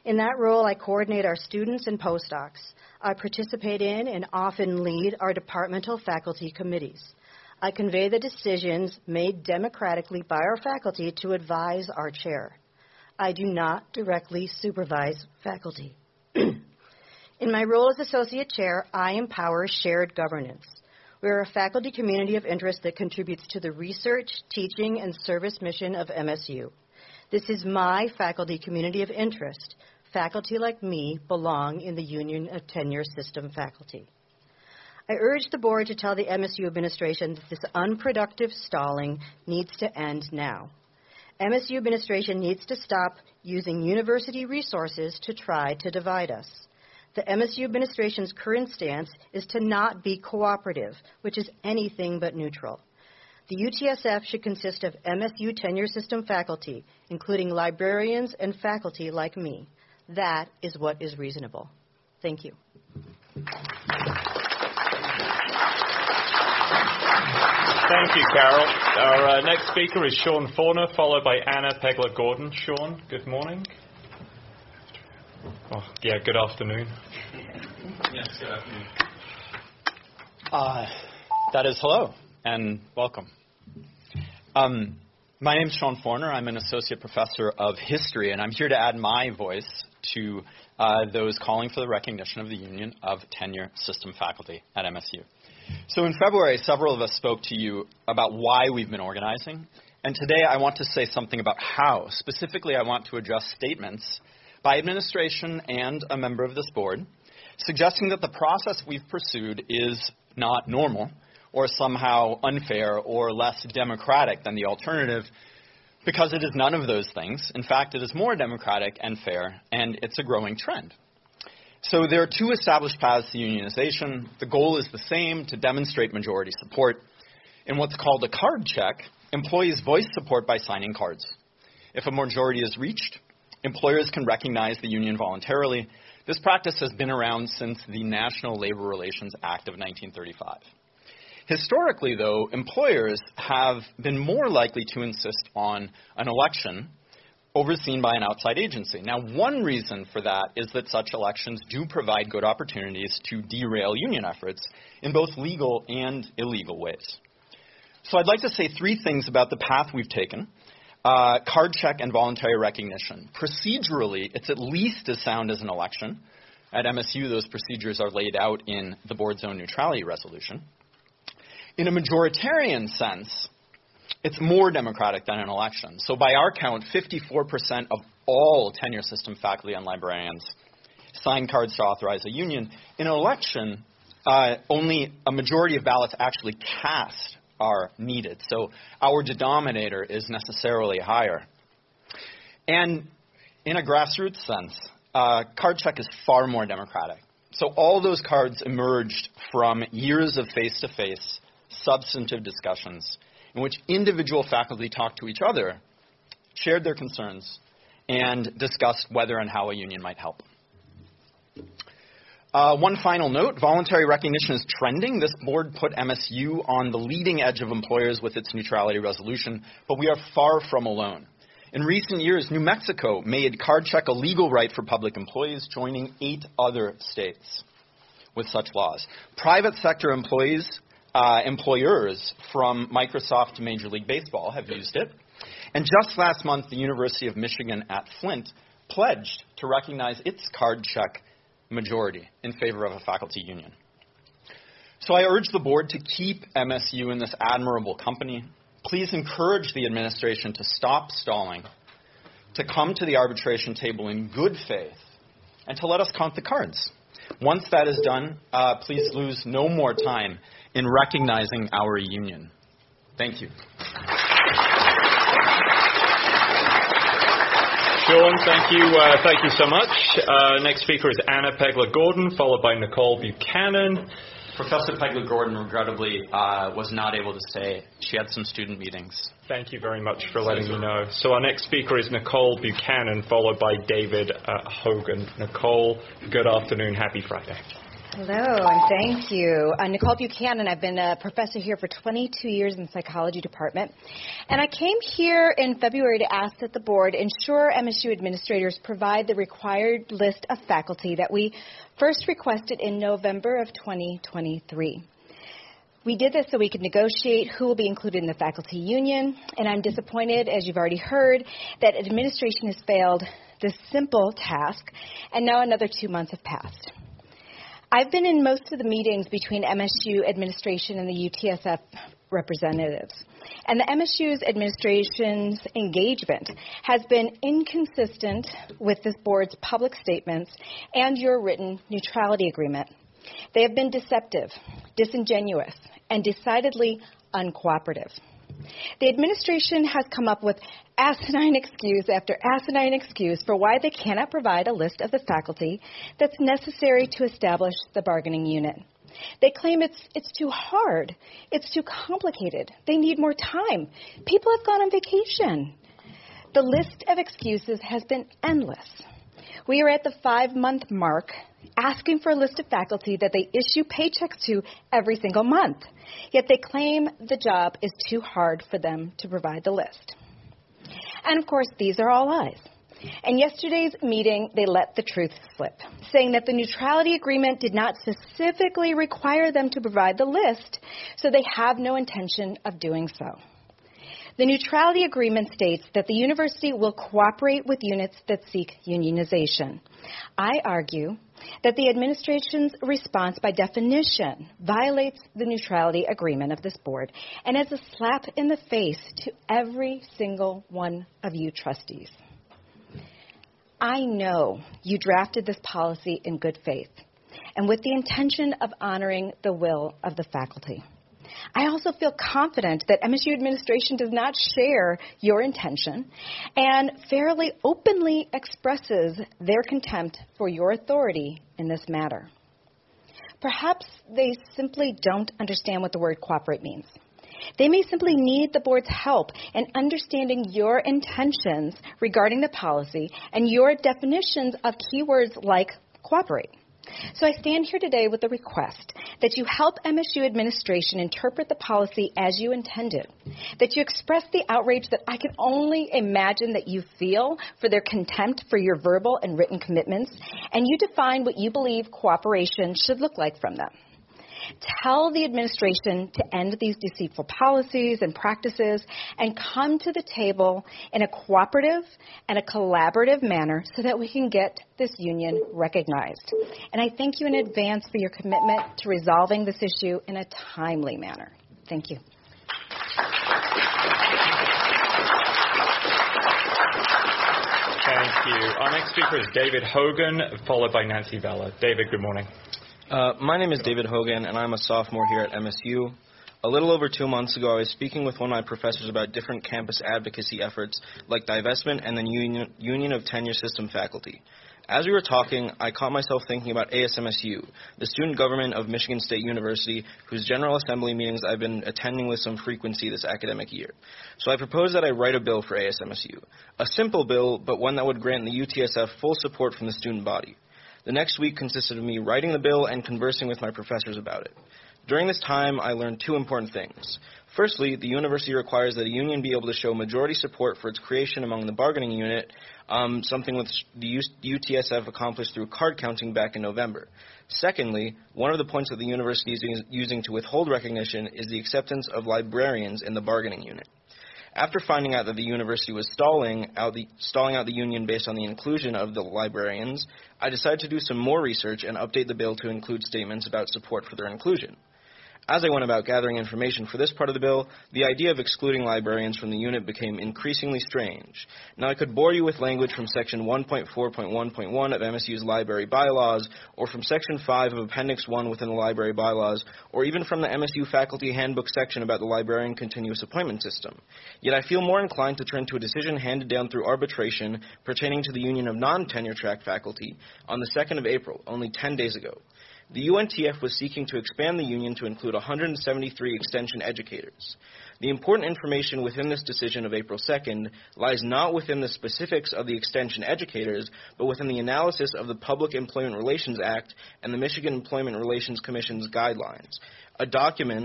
[SPEAKER 8] In that role, I coordinate our students and postdocs. I participate in and often lead our departmental faculty committees. I convey the decisions made democratically by our faculty to advise our chair. I do not directly supervise faculty. In my role as associate chair, I empower shared governance. We are a faculty community of interest that contributes to the research, teaching, and service mission of MSU. This is my faculty community of interest. Faculty like me belong in the Union of Tenure System Faculty. I urge the board to tell the MSU administration that this unproductive stalling needs to end now. MSU administration needs to stop using university resources to try to divide us. The MSU administration's current stance is to not be cooperative, which is anything but neutral. The UTSF should consist of MSU tenure system faculty, including librarians and faculty like me. That is what is reasonable. Thank you.
[SPEAKER 2] Thank you, Carol. Our next speaker is Sean Forner, followed by Anna Pegler-Gordon. Sean, good morning. Oh, yeah, good afternoon.
[SPEAKER 9] Yes, good afternoon. That is hello and welcome. My name is Sean Forner. I'm an associate professor of history, and I'm here to add my voice to those calling for the recognition of the Union of Tenure System Faculty at MSU. So in February, several of us spoke to you about why we've been organizing, and today I want to say something about how. Specifically, I want to address statements by administration and a member of this board suggesting that the process we've pursued is not normal or somehow unfair or less democratic than the alternative, because it is none of those things. In fact, it is more democratic and fair, and it's a growing trend. So there are two established paths to unionization. The goal is the same, to demonstrate majority support. In what's called a card check, employees voice support by signing cards. If a majority is reached, employers can recognize the union voluntarily. This practice has been around since the National Labor Relations Act of 1935. Historically, though, employers have been more likely to insist on an election overseen by an outside agency. Now, one reason for that is that such elections do provide good opportunities to derail union efforts in both legal and illegal ways. So I'd like to say three things about the path we've taken. Card check and voluntary recognition. Procedurally, it's at least as sound as an election. At MSU, those procedures are laid out in the board's own neutrality resolution. In a majoritarian sense, it's more democratic than an election. So by our count, 54% of all tenure system faculty and librarians sign cards to authorize a union. In an election, only a majority of ballots actually cast are needed. So our denominator is necessarily higher. And in a grassroots sense, card check is far more democratic. So all those cards emerged from years of face-to-face substantive discussions in which individual faculty talked to each other, shared their concerns, and discussed whether and how a union might help. One final note, voluntary recognition is trending. This board put MSU on the leading edge of employers with its neutrality resolution, but we are far from alone. In recent years, New Mexico made card check a legal right for public employees, joining 8 other states with such laws. Private sector employers from Microsoft to Major League Baseball have used it. And just last month, the University of Michigan at Flint pledged to recognize its card check majority in favor of a faculty union. So I urge the board to keep MSU in this admirable company. Please encourage the administration to stop stalling, to come to the arbitration table in good faith, and to let us count the cards. Once that is done, please lose no more time in recognizing our union. Thank you.
[SPEAKER 2] Sean, thank you so much. Next speaker is Anna Pegler-Gordon, followed by Nicole Buchanan.
[SPEAKER 22] Professor Pegler-Gordon, regrettably, was not able to stay. She had some student meetings.
[SPEAKER 2] Thank you very much for letting me know. So our next speaker is Nicole Buchanan, followed by David Hogan. Nicole, good afternoon. Happy Friday.
[SPEAKER 10] Hello, and thank you. Nicole Buchanan. I've been a professor here for 22 years in the psychology department. And I came here in February to ask that the board ensure MSU administrators provide the required list of faculty that we first requested in November of 2023. We did this so we could negotiate who will be included in the faculty union, and I'm disappointed, as you've already heard, that administration has failed this simple task, and now another 2 months have passed. I've been in most of the meetings between MSU administration and the UTSF representatives, and the MSU's administration's engagement has been inconsistent with this board's public statements and your written neutrality agreement. They have been deceptive, disingenuous, and decidedly uncooperative. The administration has come up with asinine excuse after asinine excuse for why they cannot provide a list of the faculty that's necessary to establish the bargaining unit. They claim it's too hard, it's too complicated, they need more time. People have gone on vacation. The list of excuses has been endless. We are at the 5-month mark asking for a list of faculty that they issue paychecks to every single month. Yet they claim the job is too hard for them to provide the list. And of course, these are all lies. In yesterday's meeting, they let the truth slip, saying that the neutrality agreement did not specifically require them to provide the list, so they have no intention of doing so. The neutrality agreement states that the university will cooperate with units that seek unionization. I argue that the administration's response by definition violates the neutrality agreement of this board and is a slap in the face to every single one of you trustees. I know you drafted this policy in good faith and with the intention of honoring the will of the faculty. I also feel confident that MSU administration does not share your intention and fairly openly expresses their contempt for your authority in this matter. Perhaps they simply don't understand what the word cooperate means. They may simply need the board's help in understanding your intentions regarding the policy and your definitions of keywords like cooperate. So I stand here today with a request that you help MSU administration interpret the policy as you intended, that you express the outrage that I can only imagine that you feel for their contempt for your verbal and written commitments, and you define what you believe cooperation should look like from them. Tell the administration to end these deceitful policies and practices and come to the table in a cooperative and a collaborative manner so that we can get this union recognized. And I thank you in advance for your commitment to resolving this issue in a timely manner. Thank you.
[SPEAKER 2] Thank you. Our next speaker is David Hogan, followed by Nancy Vella. David, good morning.
[SPEAKER 11] My name is David Hogan, and I'm a sophomore here at MSU. A little over 2 months ago, I was speaking with one of my professors about different campus advocacy efforts like divestment and the Union of Tenure System Faculty. As we were talking, I caught myself thinking about ASMSU, the student government of Michigan State University, whose General Assembly meetings I've been attending with some frequency this academic year. So I proposed that I write a bill for ASMSU. A simple bill, but one that would grant the UTSF full support from the student body. The next week consisted of me writing the bill and conversing with my professors about it. During this time, I learned two important things. Firstly, the university requires that a union be able to show majority support for its creation among the bargaining unit, something which the UTSF accomplished through card counting back in November. Secondly, one of the points that the university is using to withhold recognition is the acceptance of librarians in the bargaining unit. After finding out that the university was stalling out the union based on the inclusion of the librarians, I decided to do some more research and update the bill to include statements about support for their inclusion. As I went about gathering information for this part of the bill, the idea of excluding librarians from the unit became increasingly strange. Now, I could bore you with language from Section 1.4.1.1 of MSU's library bylaws, or from Section 5 of Appendix 1 within the library bylaws, or even from the MSU faculty handbook section about the librarian continuous appointment system. Yet I feel more inclined to turn to a decision handed down through arbitration pertaining to the union of non-tenure track faculty on the 2nd of April, only 10 days ago. The UNTF was seeking to expand the union to include 173 extension educators. The important information within this decision of April 2nd lies not within the specifics of the extension educators, but within the analysis of the Public Employment Relations Act and the Michigan Employment Relations Commission's guidelines. A document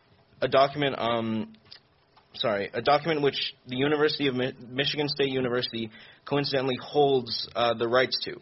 [SPEAKER 11] which the University of Michigan State University coincidentally holds the rights to.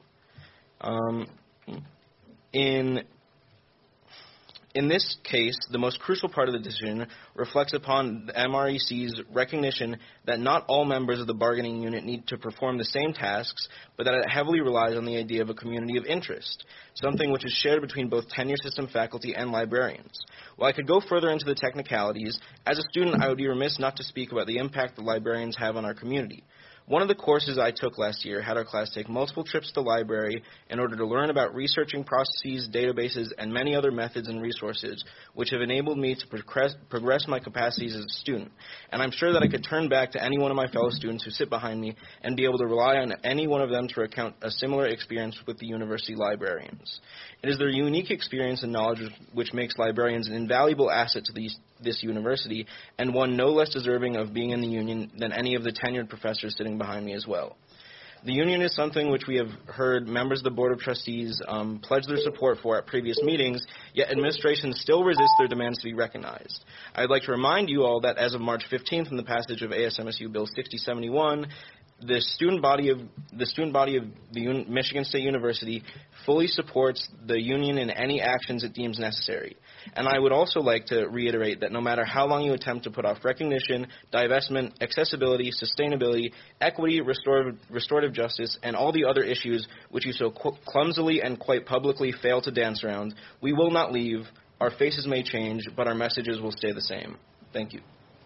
[SPEAKER 11] In this case, the most crucial part of the decision reflects upon the MREC's recognition that not all members of the bargaining unit need to perform the same tasks, but that it heavily relies on the idea of a community of interest, something which is shared between both tenure system faculty and librarians. While I could go further into the technicalities, as a student I would be remiss not to speak about the impact the librarians have on our community. One of the courses I took last year had our class take multiple trips to the library in order to learn about researching processes, databases, and many other methods and resources which have enabled me to progress my capacities as a student. And I'm sure that I could turn back to any one of my fellow students who sit behind me and be able to rely on any one of them to recount a similar experience with the university librarians. It is their unique experience and knowledge which makes librarians an invaluable asset to this university, and one no less deserving of being in the union than any of the tenured professors sitting behind me as well. The union is something which we have heard members of the Board of Trustees pledge their support for at previous meetings, yet administration still resists their demands to be recognized. I would like to remind you all that as of March 15th, in the passage of ASMSU Bill 6071, the student body of the Michigan State University fully supports the union in any actions it deems necessary. And I would also like to reiterate that no matter how long you attempt to put off recognition, divestment, accessibility, sustainability, equity, restorative justice, and all the other issues which you so clumsily and quite publicly fail to dance around, we will not leave. Our faces may change, but our messages will stay the same. Thank you.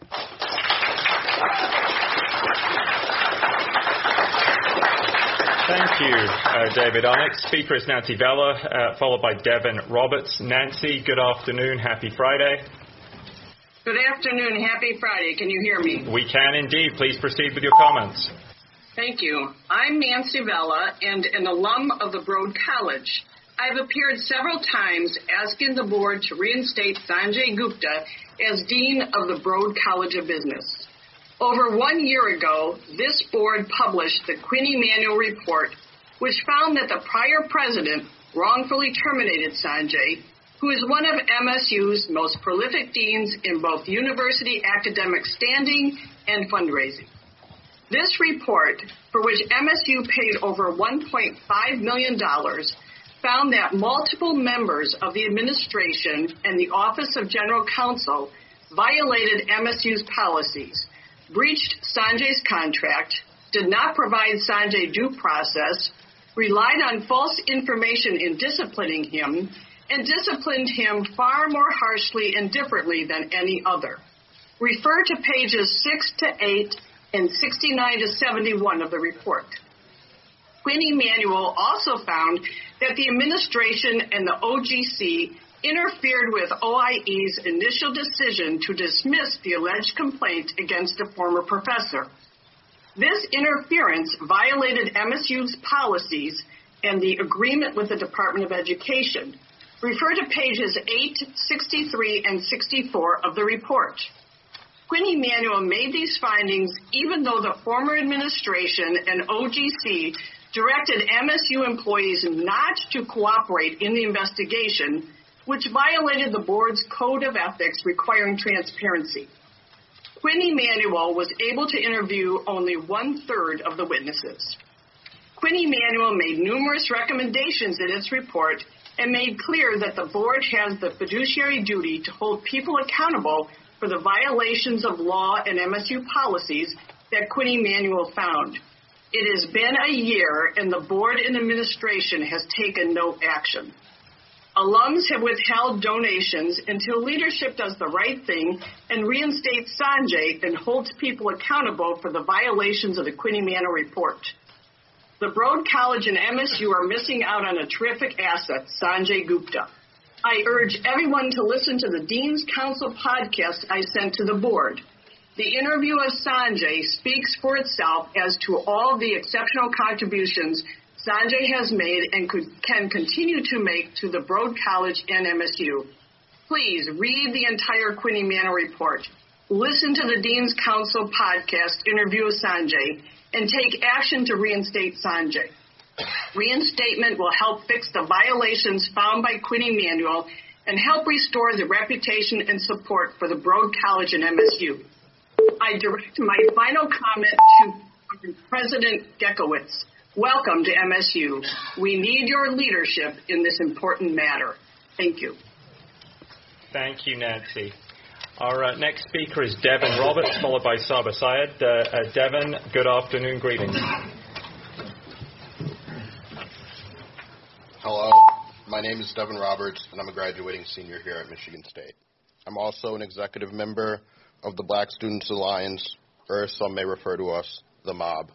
[SPEAKER 2] Thank you, David. Our next speaker is Nancy Vella, followed by Devin Roberts. Nancy, good afternoon. Happy Friday.
[SPEAKER 12] Good afternoon. Happy Friday. Can you hear me?
[SPEAKER 2] We can indeed. Please proceed with your comments.
[SPEAKER 12] Thank you. I'm Nancy Vella and an alum of the Broad College. I've appeared several times asking the board to reinstate Sanjay Gupta as Dean of the Broad College of Business. Over 1 year ago, this board published the Quinn Emanuel Report, which found that the prior president wrongfully terminated Sanjay, who is one of MSU's most prolific deans in both university academic standing and fundraising. This report, for which MSU paid over $1.5 million, found that multiple members of the administration and the Office of General Counsel violated MSU's policies, breached Sanjay's contract, did not provide Sanjay due process, relied on false information in disciplining him, and disciplined him far more harshly and differently than any other. Refer to pages 6 to 8 and 69 to 71 of the report. Quinn Emanuel also found that the administration and the OGC interfered with OIE's initial decision to dismiss the alleged complaint against a former professor. This interference violated MSU's policies and the agreement with the Department of Education. Refer to pages 8, 63, and 64 of the report. Quinn Emanuel made these findings even though the former administration and OGC directed MSU employees not to cooperate in the investigation, which violated the board's code of ethics requiring transparency. Quinn Emanuel was able to interview only 1/3 of the witnesses. Quinn Emanuel made numerous recommendations in its report and made clear that the board has the fiduciary duty to hold people accountable for the violations of law and MSU policies that Quinn Emanuel found. It has been a year and the board and administration has taken no action. Alums have withheld donations until leadership does the right thing and reinstates Sanjay and holds people accountable for the violations of the Quinn Emanuel report. The Broad College and MSU are missing out on a terrific asset, Sanjay Gupta. I urge everyone to listen to the Dean's Council podcast I sent to the board. The interview of Sanjay speaks for itself as to all the exceptional contributions Sanjay has made and can continue to make to the Broad College and MSU. Please read the entire Quinny Manor report, listen to the Dean's Council podcast interview of Sanjay, and take action to reinstate Sanjay. Reinstatement will help fix the violations found by Quinny Manual and help restore the reputation and support for the Broad College and MSU. I direct my final comment to President Gekowitz. Welcome to MSU. We need your leadership in this important matter. Thank you.
[SPEAKER 2] Thank you, Nancy. Our next speaker is Devin Roberts, followed by Saba Syed. Devin, good afternoon. Greetings.
[SPEAKER 13] Hello. My name is Devin Roberts, and I'm a graduating senior here at Michigan State. I'm also an executive member of the Black Students Alliance, or as some may refer to us, the MOB.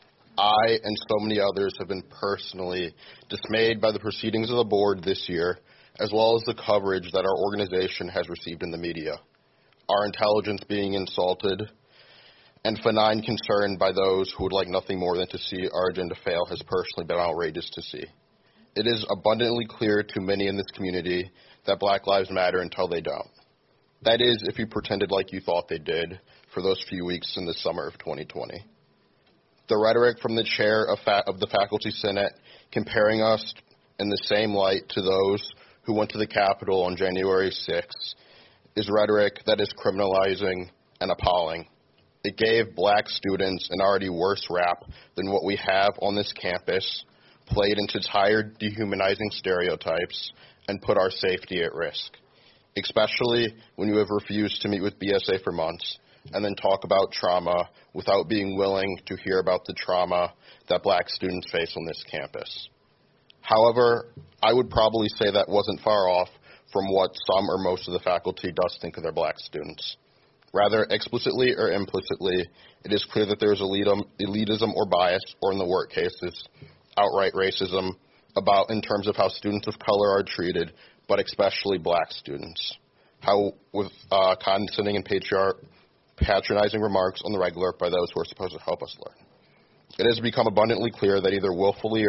[SPEAKER 13] I and so many others have been personally dismayed by the proceedings of the board this year, as well as the coverage that our organization has received in the media. Our intelligence being insulted, and benign concern by those who would like nothing more than to see our agenda fail has personally been outrageous to see. It is abundantly clear to many in this community that Black Lives Matter until they don't. That is, if you pretended like you thought they did for those few weeks in the summer of 2020. The rhetoric from the chair of the Faculty Senate comparing us in the same light to those who went to the Capitol on January 6th is rhetoric that is criminalizing and appalling. It gave Black students an already worse rap than what we have on this campus, played into tired, dehumanizing stereotypes, and put our safety at risk, especially when you have refused to meet with BSA for months and then talk about trauma without being willing to hear about the trauma that Black students face on this campus. However, I would probably say that wasn't far off from what some or most of the faculty does think of their Black students. Rather, explicitly or implicitly, it is clear that there is elitism or bias, or in the worst cases, outright racism in terms of how students of color are treated, but especially Black students. How with condescending and patronizing remarks on the regular by those who are supposed to help us learn. It has become abundantly clear that either willfully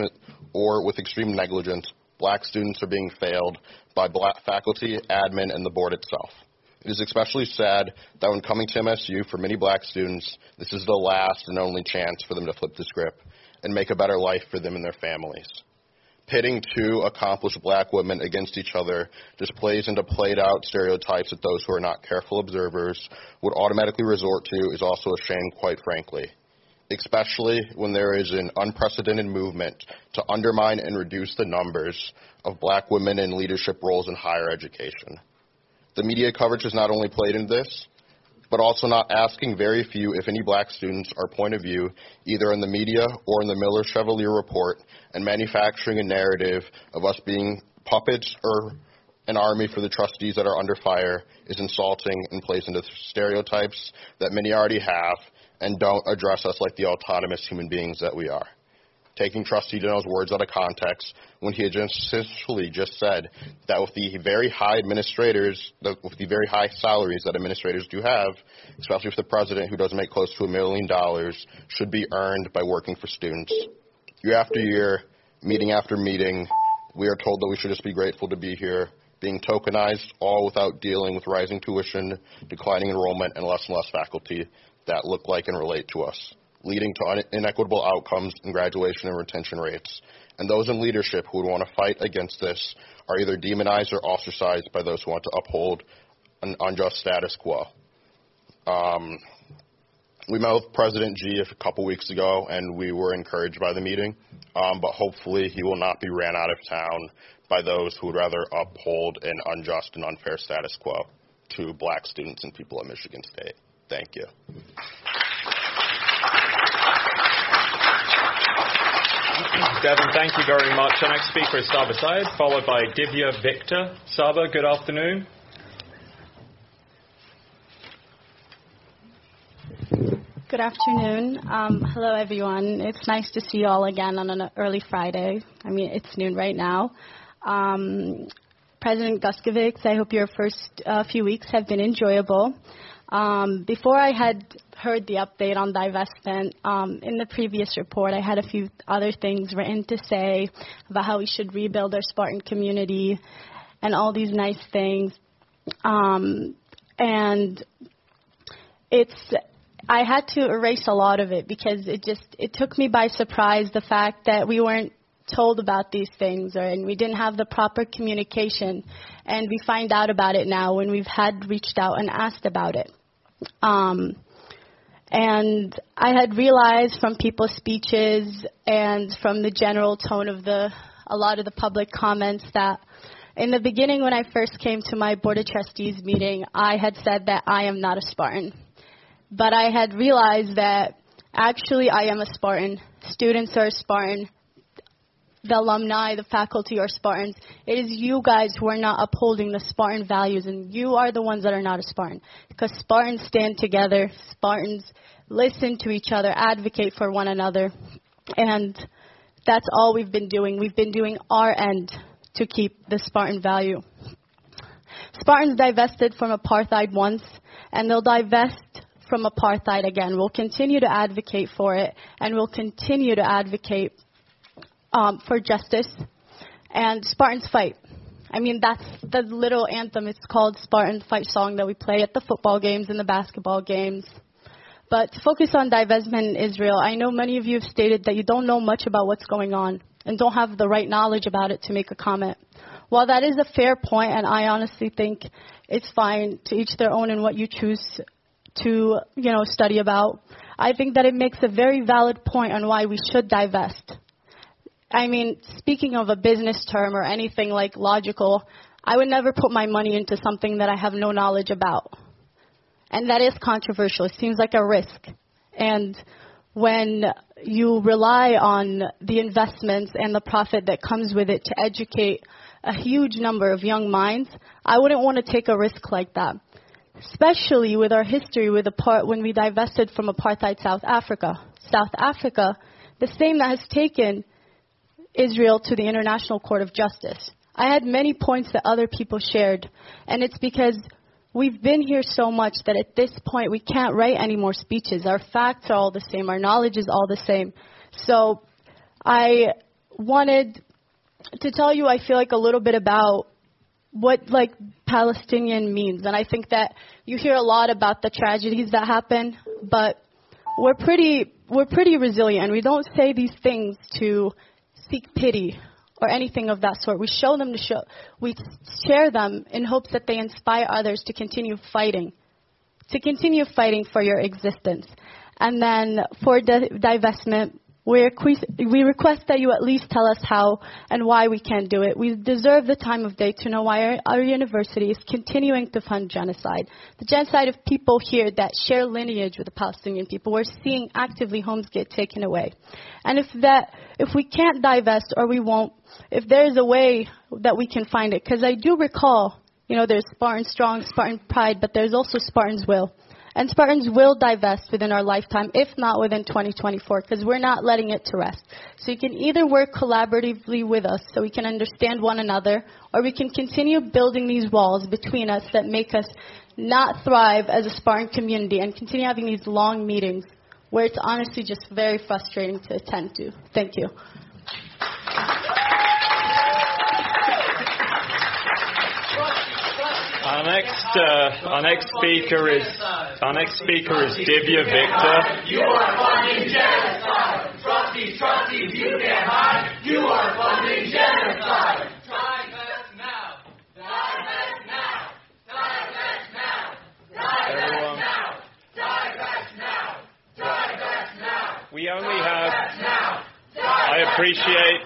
[SPEAKER 13] or with extreme negligence, Black students are being failed by Black faculty, admin, and the board itself. It is especially sad that when coming to MSU for many Black students, this is the last and only chance for them to flip the script and make a better life for them and their families. Pitting two accomplished Black women against each other just plays into played-out stereotypes that those who are not careful observers would automatically resort to is also a shame, quite frankly, especially when there is an unprecedented movement to undermine and reduce the numbers of Black women in leadership roles in higher education. The media coverage has not only played into this, but also not asking very few, if any, Black students our point of view, either in the media or in the Miller-Chevalier report, and manufacturing a narrative of us being puppets or an army for the trustees that are under fire is insulting and plays into stereotypes that many already have and don't address us like the autonomous human beings that we are. Taking Trustee Deno's words out of context when he had essentially just said that with the very high salaries that administrators do have, especially with the president who does make close to $1 million, should be earned by working for students. Year after year, meeting after meeting, we are told that we should just be grateful to be here, being tokenized, all without dealing with rising tuition, declining enrollment, and less faculty that look like and relate to us, leading to inequitable outcomes in graduation and retention rates. And those in leadership who would want to fight against this are either demonized or ostracized by those who want to uphold an unjust status quo. We met with President G a couple weeks ago, and we were encouraged by the meeting, but hopefully he will not be ran out of town by those who would rather uphold an unjust and unfair status quo to Black students and people at Michigan State. Thank you.
[SPEAKER 2] Devin, thank you very much. Our next speaker is Saba Syed, followed by Divya Victor. Saba, good afternoon.
[SPEAKER 14] Good afternoon. Hello, everyone. It's nice to see you all again on an early Friday. I mean, it's noon right now. President Guskiewicz, I hope your first few weeks have been enjoyable. Before I had heard the update on divestment, in the previous report, I had a few other things written to say about how we should rebuild our Spartan community and all these nice things. And I had to erase a lot of it because it took me by surprise, the fact that we weren't told about these things, and we didn't have the proper communication, and we find out about it now when we've reached out and asked about it. And I had realized from people's speeches and from the general tone of a lot of the public comments that in the beginning, when I first came to my Board of Trustees meeting, I had said that I am not a Spartan. But I had realized that actually I am a Spartan. Students are a Spartan. The alumni, the faculty are Spartans. It is you guys who are not upholding the Spartan values, and you are the ones that are not a Spartan. Because Spartans stand together. Spartans listen to each other, advocate for one another. And that's all we've been doing. We've been doing our end to keep the Spartan value. Spartans divested from apartheid once, and they'll divest from apartheid again. We'll continue to advocate for it, and we'll continue to advocate for justice. And Spartans fight. I mean, that's the little anthem. It's called Spartan Fight Song that we play at the football games and the basketball games. But to focus on divestment in Israel, I know many of you have stated that you don't know much about what's going on and don't have the right knowledge about it to make a comment. While that is a fair point, and I honestly think it's fine to each their own in what you choose to, study about, I think that it makes a very valid point on why we should divest. I mean, speaking of a business term or anything like logical, I would never put my money into something that I have no knowledge about. And that is controversial. It seems like a risk. And when you rely on the investments and the profit that comes with it to educate a huge number of young minds, I wouldn't want to take a risk like that. Especially with our history when we divested from apartheid South Africa. South Africa, the same that has taken Israel to the International Court of Justice. I had many points that other people shared, and it's because we've been here so much that at this point we can't write any more speeches. Our facts are all the same. Our knowledge is all the same. So I wanted to tell you, I feel like, a little bit about what Palestinian means. And I think that you hear a lot about the tragedies that happen, but we're pretty resilient. We don't say these things to seek pity or anything of that sort. We we share them in hopes that they inspire others to continue fighting for your existence. And then for divestment, we request that you at least tell us how and why we can't do it. We deserve the time of day to know why our university is continuing to fund genocide. The genocide of people here that share lineage with the Palestinian people. We're seeing actively homes get taken away. And if we can't divest, or we won't, if there's a way that we can find it, because I do recall, there's Spartan Strong, Spartan Pride, but there's also Spartans Will. And Spartans will divest within our lifetime, if not within 2024, because we're not letting it to rest. So you can either work collaboratively with us so we can understand one another, or we can continue building these walls between us that make us not thrive as a Spartan community and continue having these long meetings where it's honestly just very frustrating to attend to. Thank you.
[SPEAKER 2] Our next speaker is Divya Victor.
[SPEAKER 15] You are funding genocide. Trustees, you can't hide. You are funding genocide. Divest now. Divest now. Divest now. Divest now. Divest now. Divest now.
[SPEAKER 2] We only have. I appreciate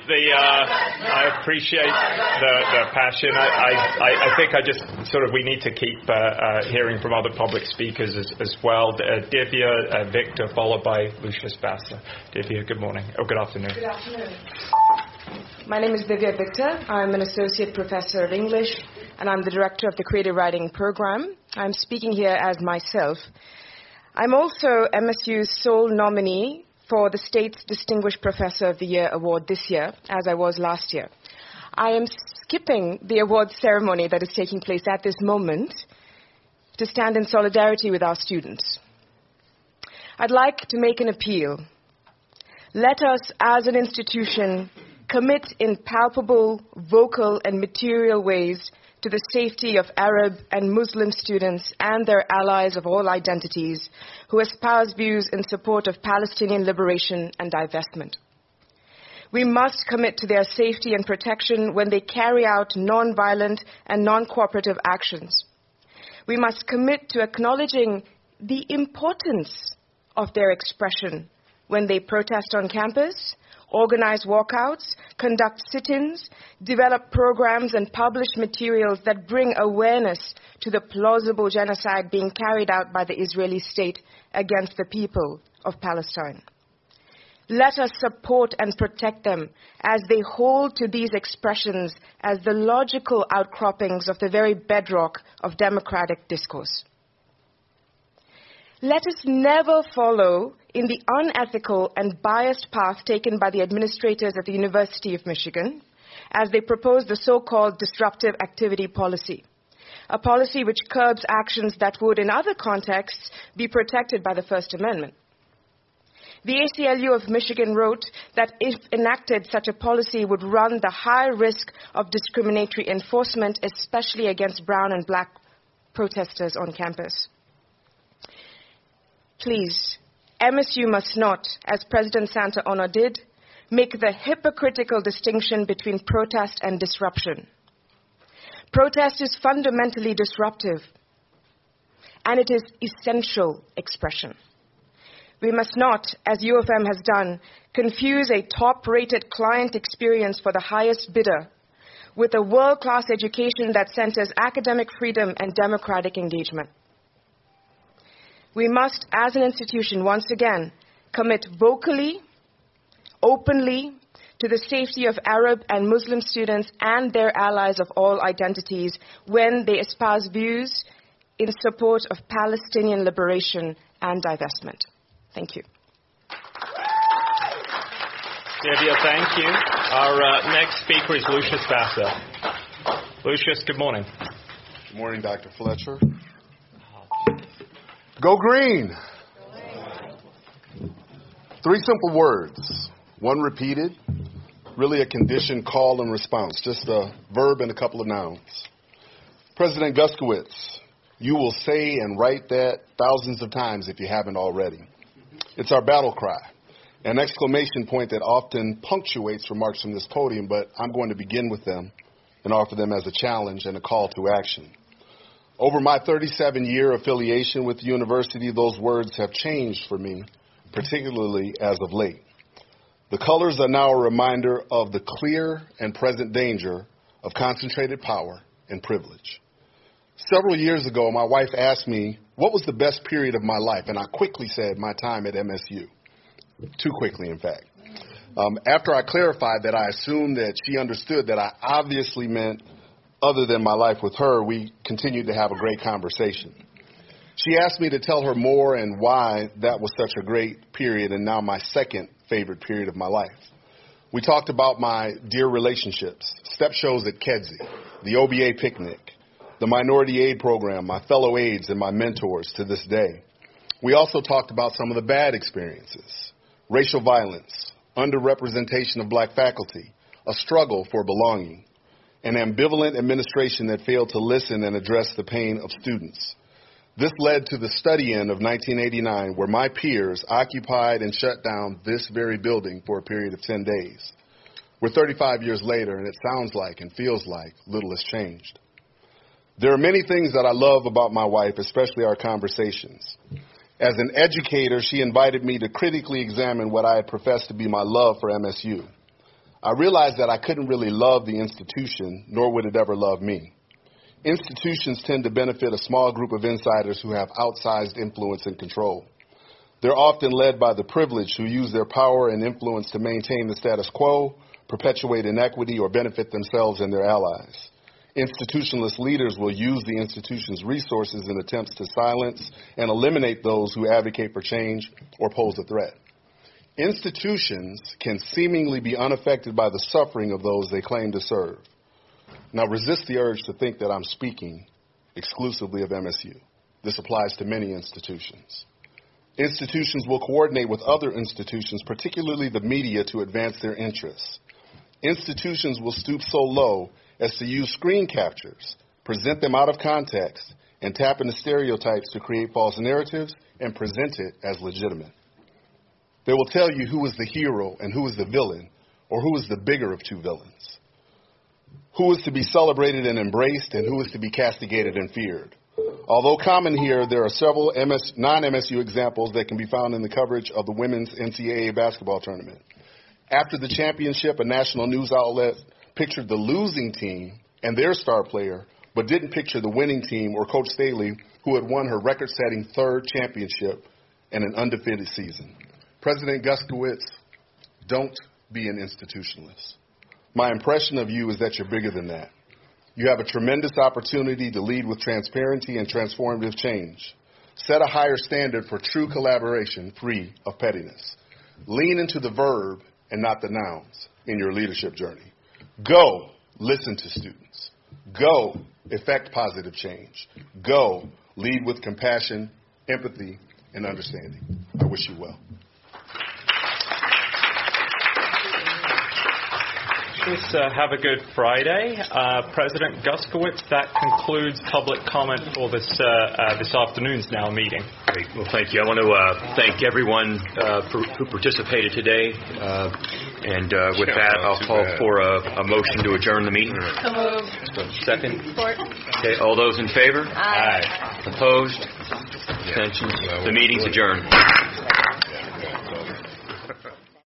[SPEAKER 2] the passion. I think we need to keep hearing from other public speakers as well. Divya Victor, followed by Lucius Bassa. Divya, good morning. Good afternoon.
[SPEAKER 16] Good afternoon. My name is Divya Victor. I'm an associate professor of English, and I'm the director of the creative writing program. I'm speaking here as myself. I'm also MSU's sole nominee for the state's Distinguished Professor of the Year award this year, as I was last year. I am skipping the awards ceremony that is taking place at this moment to stand in solidarity with our students. I'd like to make an appeal. Let us, as an institution, commit in palpable, vocal, and material ways to the safety of Arab and Muslim students and their allies of all identities who espouse views in support of Palestinian liberation and divestment. We must commit to their safety and protection when they carry out non-violent and non-cooperative actions. We must commit to acknowledging the importance of their expression when they protest on campus, organize walkouts, conduct sit-ins, develop programs, and publish materials that bring awareness to the plausible genocide being carried out by the Israeli state against the people of Palestine. Let us support and protect them as they hold to these expressions as the logical outcroppings of the very bedrock of democratic discourse. Let us never follow in the unethical and biased path taken by the administrators at the University of Michigan as they propose the so-called disruptive activity policy, a policy which curbs actions that would, in other contexts, be protected by the First Amendment. The ACLU of Michigan wrote that if enacted, such a policy would run the high risk of discriminatory enforcement, especially against brown and black protesters on campus. Please, MSU must not, as President Santa Ona did, make the hypocritical distinction between protest and disruption. Protest is fundamentally disruptive, and it is essential expression. We must not, as U of M has done, confuse a top-rated client experience for the highest bidder with a world-class education that centers academic freedom and democratic engagement. We must, as an institution, once again, commit vocally, openly, to the safety of Arab and Muslim students and their allies of all identities when they espouse views in support of Palestinian liberation and divestment. Thank you.
[SPEAKER 2] Debbie, thank you. Our next speaker is Lucius Vassar. Lucius, good morning.
[SPEAKER 17] Good morning, Dr. Fletcher. Go green. Three simple words, one repeated, really a condition, call, and response, just a verb and a couple of nouns. President Guskiewicz, you will say and write that thousands of times if you haven't already. It's our battle cry, an exclamation point that often punctuates remarks from this podium, but I'm going to begin with them and offer them as a challenge and a call to action. Over my 37-year affiliation with the university, those words have changed for me, particularly as of late. The colors are now a reminder of the clear and present danger of concentrated power and privilege. Several years ago, my wife asked me what was the best period of my life, and I quickly said my time at MSU. Too quickly, in fact. After I clarified that I assumed that she understood that I obviously meant other than my life with her, we continued to have a great conversation. She asked me to tell her more and why that was such a great period and now my second favorite period of my life. We talked about my dear relationships, step shows at Kedzie, the OBA picnic, the minority aid program, my fellow aides, and my mentors to this day. We also talked about some of the bad experiences, racial violence, underrepresentation of black faculty, a struggle for belonging, an ambivalent administration that failed to listen and address the pain of students. This led to the study-in of 1989, where my peers occupied and shut down this very building for a period of 10 days. We're 35 years later, and it sounds like and feels like little has changed. There are many things that I love about my wife, especially our conversations. As an educator, she invited me to critically examine what I had professed to be my love for MSU. I realized that I couldn't really love the institution, nor would it ever love me. Institutions tend to benefit a small group of insiders who have outsized influence and control. They're often led by the privileged who use their power and influence to maintain the status quo, perpetuate inequity, or benefit themselves and their allies. Institutionalist leaders will use the institution's resources in attempts to silence and eliminate those who advocate for change or pose a threat. Institutions can seemingly be unaffected by the suffering of those they claim to serve. Now resist the urge to think that I'm speaking exclusively of MSU. This applies to many institutions. Institutions will coordinate with other institutions, particularly the media, to advance their interests. Institutions will stoop so low as to use screen captures, present them out of context, and tap into stereotypes to create false narratives and present it as legitimate. They will tell you who is the hero and who is the villain, or who is the bigger of two villains, who is to be celebrated and embraced, and who is to be castigated and feared. Although common here, there are several non-MSU examples that can be found in the coverage of the women's NCAA basketball tournament. After the championship, a national news outlet pictured the losing team and their star player, but didn't picture the winning team or Coach Staley, who had won her record-setting third championship and an undefeated season. President Guskiewicz, don't be an institutionalist. My impression of you is that you're bigger than that. You have a tremendous opportunity to lead with transparency and transformative change. Set a higher standard for true collaboration, free of pettiness. Lean into the verb and not the nouns in your leadership journey. Go listen to students. Go effect positive change. Go lead with compassion, empathy, and understanding. I wish you well.
[SPEAKER 2] Let's have a good Friday. President Guskiewicz, that concludes public comment for this afternoon's now meeting.
[SPEAKER 18] Great. Well, thank you. I want to thank everyone who participated today. With that, I'll call for a motion to adjourn the meeting.
[SPEAKER 19] So moved.
[SPEAKER 18] Second?
[SPEAKER 19] Support.
[SPEAKER 18] Okay, all those in favor?
[SPEAKER 19] Aye.
[SPEAKER 18] Opposed? Abstentions? The meeting's adjourned.